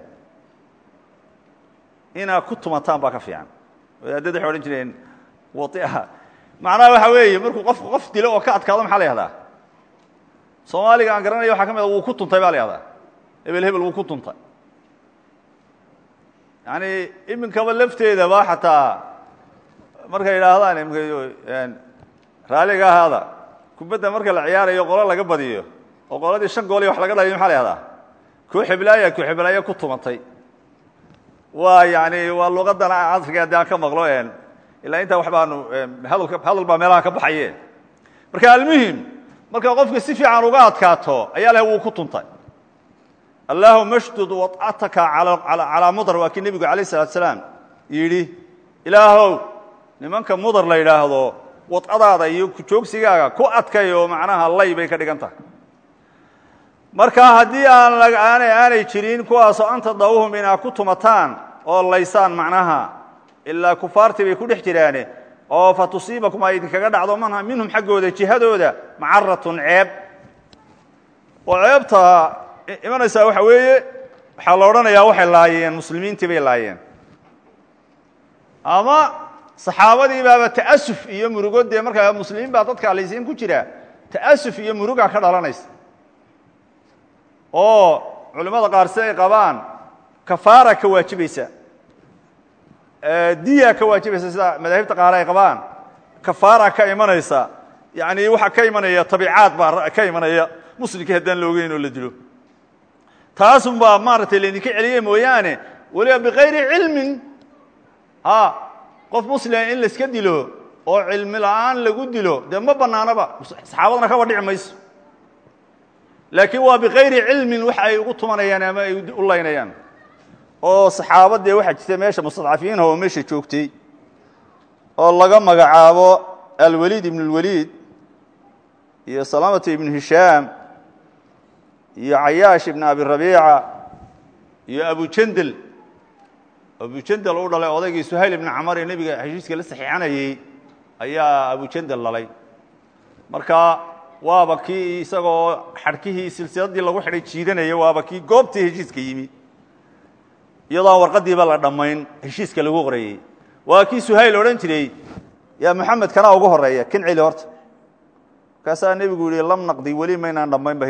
inaad ku tumataan baa ka fiican wadaadada waxay odhan jireen waiha macnaha waxa weeye markuu qofku qof dilo oo ka adkaado maxaa la yihahdaa soomaaliga aan garanaya waxaa ka mid a wuu ku tuntay baa la yihahdaa hebel hebel wuu ku tuntay yani iminkaba lafteedaba xataa markay yidhaahdaan raaliga ahaada kubadda marka la ciyaarayo qolo laga badiyo oo qoladii 5 gool iyo wax laga dhaliyo maxaa la yihahdaa kooxiblaaya ku tumatay waa yani waa luqadana casriga haddii aan ka maqlo ilaa intaa wax baanu hadal baa meelaha ka baxaye marka almuhim marka qofka si fiican uga adkaato ayaa leh wuu ku tuntay allahumma shdud wad'ataka ala mudar waa kii nebigu calayh salaatu wasalaam yidhi ilaahow nimanka mudar la yidhaahdo wadadaada iyo ku joogsigaaga ku adkayo macnaha lay bay ka dhigan tahay marka haddii aanay jirin kuwaasoo anta dawuhum inaa ku tumataan oo laysaan macnaha ilaa kufaartii bay ku dhex jiraane oo fa tusiibakum ay idinkaga dhacdo manha minhum xaggooda jihadooda macaratun ceeb oo ceebta imanaysaa waxa weeye waxaa la odhanayaa waxay laayeen muslimiintii bay laayeen ama saxaabadii baaba ta'asuf iyo murugo dee markaa muslimiin baa dadka alaysiin ku jira ta'asuf iyo murugaa ka dhalanaysa oo culimmada qaar si ay qabaan kafaara ka waajibaysa diya ka waajibaysa sida madaahibta qaar ay qabaan kafaara ka imanaysa yani waxaa ka imanaya tabiicaad baa ka imanaya muslimkii haddaan la ogeyn oo la dilo taasun baa maaragtay laydinka celiyey mooyaane weliba bikayri cilmin qof muslima in laiska dilo oo cilmi la'aan lagu dilo dee ma bannaanaba saxaabadana kaba dhici mayso laakiin waa bikayri cilmin wax ay ugu tumanayaan ama ay u laynayaan oo saxaabadee waxaa jirta meesha mustadcafiinha oo meesha joogtay oo laga magacaabo alwaliid ibn اlwaliid iyo salaamata ibn hishaam iyo cayaash ibn abi rabiica iyo abujandel u dhalay odaygii suhayl ibn camar ee nebiga heshiiska la saxiixanayey ayaa abujandel dhalay marka waaba kii isagoo xadhkihii silsiladii lagu xidhay jiidanaya waaba kii goobtii heshiiska yimi iyadoon warqadiiba la dhammayn heshiiska lagu qorayey waa kii suhayl odhan jiray yaa moxamed kanaa ugu horeeya kan celi horta markaasaa nebigu yihi lam naqdi weli maynaan dhammaynba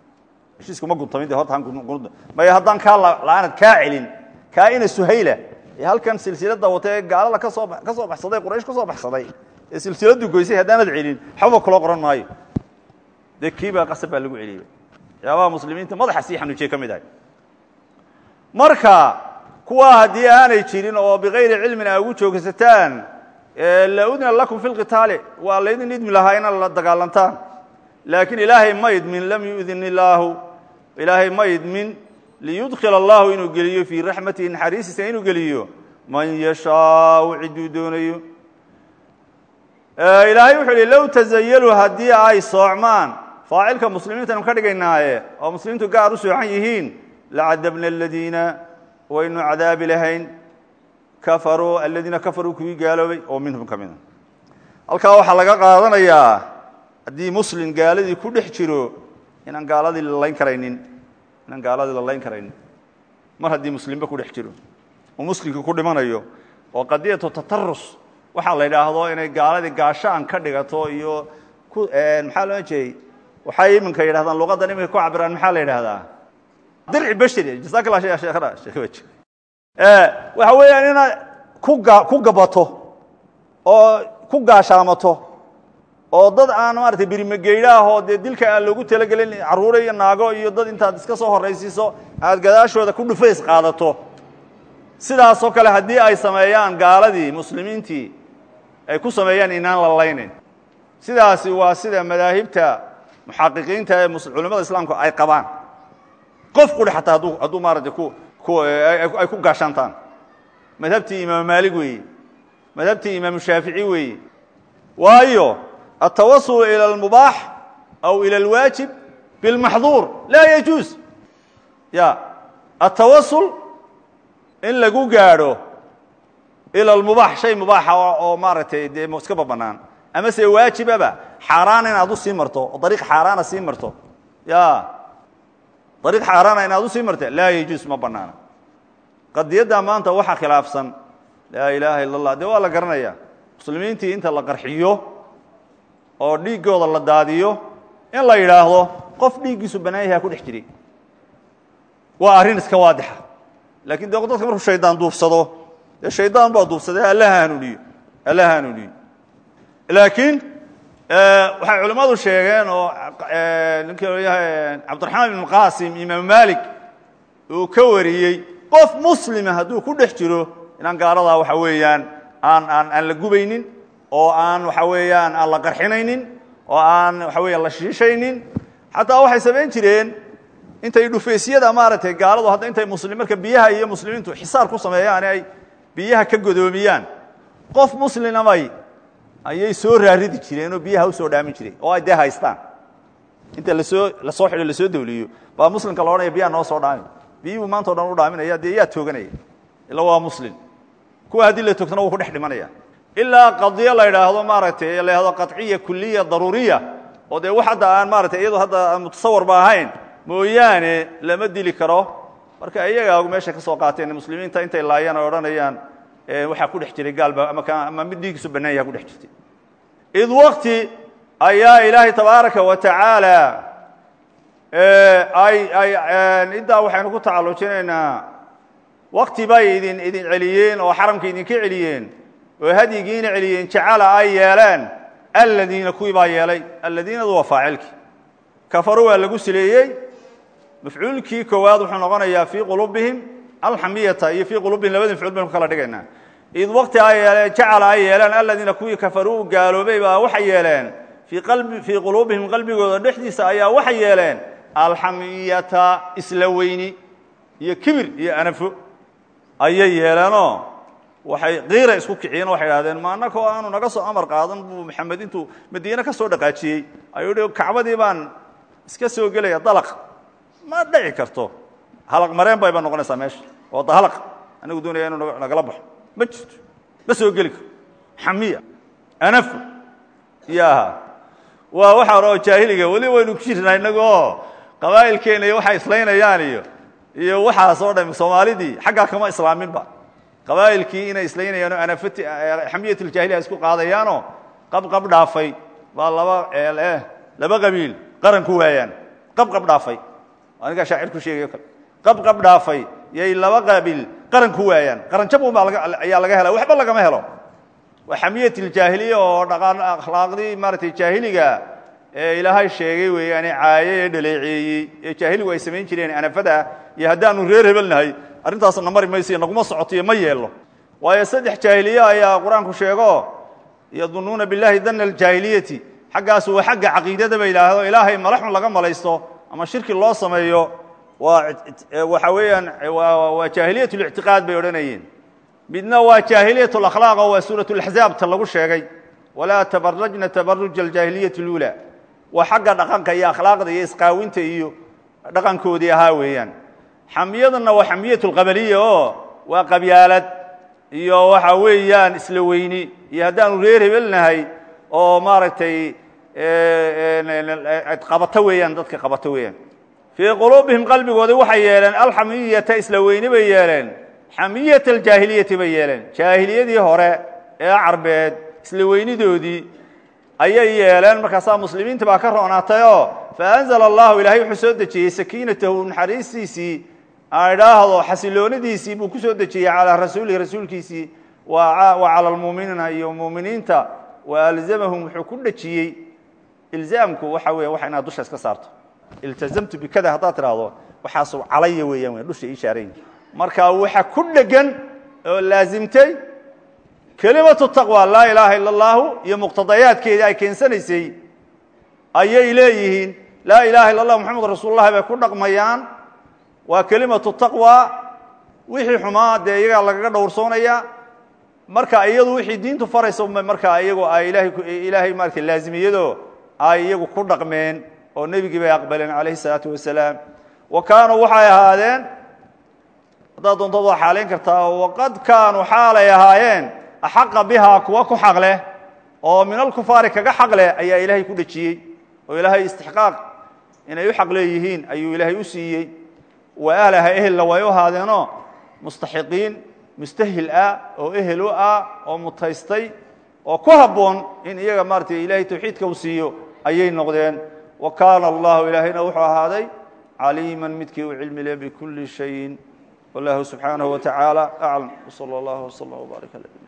heshiisku ma guntamin de horta maya haddaan kaa la'aanad kaa celin kaa ina suhayla halkan silsilada watay gaalada ka soo baxsaday quraysh ka soo baxsaday silsiladu goysay haddaanad celin xaba kula qoran maayo dekiiba qasab baa lagu celiyay yaaba muslimiinta madaxa si xanuujay kamid ah marka kuwa hadii aanay jirin oo biqayri cilmin ay ugu joogsataan la udna lakum fil qitaal wa laydin idmi lahaayna la dagaalantaan laakiin ilaahay ma idmin lam yu'dhin ilaahay ma idmin liyudkhil Allah inuu geliyo fi rahmatihi harisiisa inuu geliyo man yashaa cidu doonayo ilaahay wuxuu leeyahay law tazayyalu hadii ay soocmaan faa'ilka muslimiinta ka dhigaynaaye oo muslimiintu gaar u soocan yihiin la adabna alladina wa inna adab lahayn kafaru alladina kafaru kuwi gaaloobay oo minhum kamina halka waxa laga qaadanayaa hadii muslim gaaladii ku dhex jiro inaan gaaladii la layn karaynin mar hadii muslimba ku dhex jiro oo muslimku ku dhimanayo oo qadiyatu tatarrus waxa la yiraahdo inay gaaladii gaashaan ka dhigato iyo maxaa loo jeeyay waxay iminka yiraahdaan luqadan iminka ku cabiraan maxaa la yiraahdaa dirci bashari jazakallahu khayran sheekh waji waxa weeyaan ina ku gabato oo ku gaashaamato oo dad aan maartay birimageeyraho dilka aan loogu talagalin caruur iyo naago iyo dad intaad iska soo horeysiiso aad gadaashooda ku dhufays qaadato sidaas oo kale hadii ay sameeyaan gaaladii muslimiintii ay ku sameeyaan inaan la laynin sidaasi waa sida madaahibta muhaqiqiinta ee culimada islaamku ay qabaan qof qul xataa haduu maartay ay ku gaashantaan madhabti imaam Maalik weey madhabti imaam Shaafici weey waayo التوصل إلى المباح أو إلى الواجب بالمحظور لا يجوز يا التوصل إن لقوا قارو إلى المباح شيء مباح أو مارتي دي مسكبة بنان أما سي واجب أبا حران إن أدو سيمرتو طريق حران سيمرتو يا طريق حران إن أدو سيمرتو لا يجوز ما بنان قد يدى ما أنت وحا خلافا لا إله إلا الله دي والله قرنا يا مسلمين تي أنت الله قرحيو oo dhiigooda la daadiyo in la yiraahdo qof dhiigiisu banaayaha ku dhex jiray waa arin iska waadixa laakiin dadka markuu shaydaan duufsado shaydaan baa duufsaday Allah hanuuniyo laakiin waxa culimadu sheegeen oo ninkii leeyahay Abdurrahman ibn Qasim Imam Malik oo ka wariyay qof muslima haduu ku dhex jiro inaan gaalada waxa weeyaan aan la gubaynin oo aan waxa weeyaan aan la qarxinaynin oo aan waxa weeyaan la shiishaynin hatta waxay sameyn jireen intay dhufeysiyada maartay gaaladu hadda intay muslimarka biyaha iyo muslimiintu xisaar ku sameeyaan ay biyaha ka godoomiyaan qof muslimay ayay soo raaridi jireen oo biyaha u soo dhaamin jireen oo ay haystaan inta la soo xidho la soo dawliyo baa muslimka la oranaya biyaha noo soo dhaamin biyuhu maanta oo dhan u dhaaminaya yaa tooganaya ila waa muslim kuwa hadii la toogtana uu ku dhex dhimanaya إلا قضية لا يراهدو مارتي لا هذا قطعية كلية ضرورية وده واحد عن مارتي يده هذا متصور باهين مويانه لما دي لكرو marka ayaga meesha ka soo qaateen muslimiinta intay laayaan oo oranayaan waxa ku dhex jiray galba ama midigiisu banaaya ku dhex jirtay id waqti ayaa ilaahi tabaaraka wa taala inta waxaan ku tacalujinaynaa waqti bay idin celiyeen oo xaramka idin ka celiyeen وهديين عليين تعالى أيالان الذين كويبا يالي الذين ذو فاعلك كفروا لقوا سليي مفعولك كواضح نغنيا في قلوبهم الحمية في قلوبهم لبدن فعل بهم خلا دقينا إذ وقت أيالان تعالى أيالان الذين كوي كفروا قالوا بيبا وحيالان في قلوبهم قلبي ونحدث أيا وحيالان الحمية إسلويني هي كبر هي أنفو أيالانو waxay qeeray isku kiciyeen waxay yiraahdeen ma annaka oo aanu naga soo amar qaadan buu Maxamed intuu Madiina ka soo dhaqaajiyay ayuu Kacbadii baan iska soo galay dalaq ma dhici karto halaq mareen bay noqonaysaa meesha oo dalaq anigu doonayay inuu nagala baxo ma jirto ma soo gali xamiya anaf yaa waxa roo jaahiliga wali waynu ku jirnaa inagoo qabaa'ilkeena waxa islaynayaan iyo waxa soo dhamay Soomaalidii xagga kama islaaminba qabaa'ilkii inay islaynayaan ana fati xamiyat al-jahiliya isku qaadayaano qab dhaafay waa laba qabiil qaran ku waayaan qab dhaafay aniga shaacir ku sheegayo qab dhaafay yay laba qabiil qaran ku waayaan qaran jab ayaa laga helaa waxba lagama helo waa xamiyatul jaahiliya oo dhaqan akhlaaqdii maartay jaahiliga ee ilaahay sheegay weeyaan caaye ee dhaleeceeyay ee jaahiligu ay sameyn jireen anafada iyo hadaanu reer hebelnahay arintaas namari maysi naguma socotiyo ma yeelo waayo saddex jaahiliya ayaa quraanku sheego yadununa billahi dhanna aljaahiliyati xaqaas waa xaq aqeedada bay ilaahdo ilaahay malaxun laga malaysto ama shirki loo sameeyo waxa weeyaan waa jaahiliyatul i'tiqaad bay oranayeen midna waa jaahiliyatul akhlaaq oo suuratul ahzaab ta lagu sheegay wala tabarrajna tabarruj aljaahiliyatul ula wa xagga dhaqanka iyo akhlaaqda iyo isqaawinta iyo dhaqankoodii ahaa weeyaan xamiyadna waa xamiyatul qabaliya oo waa qabyaalad iyo waxa weeyaan isla weyni iyo hadaan reer hebelnahay oo maaragtay qabato weeyaan dadka qabato weeyaan fi qulubihim qalbigooda waxay yeeleen alhamiyata isla weyni bay yeeleen xamiyatul jaahiliyati bay yeeleen jaahiliyadii hore ee carbeed isla weynidoodii ayay yeeleen markaas muslimiinta baa ka roonaatay oo faanzal allah ilaahi wuxuu soo dejiyay sakiinatahu naxariisiisi aayadaha xasiloonidiisi buu ku soo dejiyay ala rasuulkiisi wa ala almu'minina iyo mu'miniinta wa alzamahum wuxuu ku dejiyay ilzaamku waxa weeye waxa inaad dusha iska saarto iltazamtu bikada hadaa tiraado waxa soo calay weeyaan dusha ishaareen marka waxa ku dhagan oo laazimtay kalimatu taqwa la ilaha illa allah iyo muqtadayaadkeeda ay keensanaysay ayay leeyihiin la ilaha illa allah muhammad rasuulullah bay ku dhaqmayaan waa kalimatu taqwa wixii xumaa de iyaga laga dhowrsoonaya marka iyadu wixii diintu farayso marka iyagu ay ilaahay markay laazimiyado ay iyagu ku dhaqmeen oo nabigi bay aqbaleen alayhi salatu wasalaam wa kaanu waxay ahaadeen dad doonto xaaleyn kartaa waqad kaanu xaalay ahaayeen xaq biha kuwa ku xaq leh oo min al-kufaar kaga xaq leh ayaa ilaahay ku dhajiyay oo ilaahay istixqaaq inay u xaq leeyihiin ayuu ilaahay u siiyay wa ahliha ehla way u haadeeno mustaxiqiin mustahil oo ehlu oo mutaystay oo ku haboon in iyaga maartay ilaahay tawxiidka u siiyo ayay noqdeen wa kaana allah ilaahina wuxuu ahaaday aliiman midkii u cilmi leh bi kulli shay wallahu subhanahu wa ta'ala a'lam sallallahu wa sallam wa baraka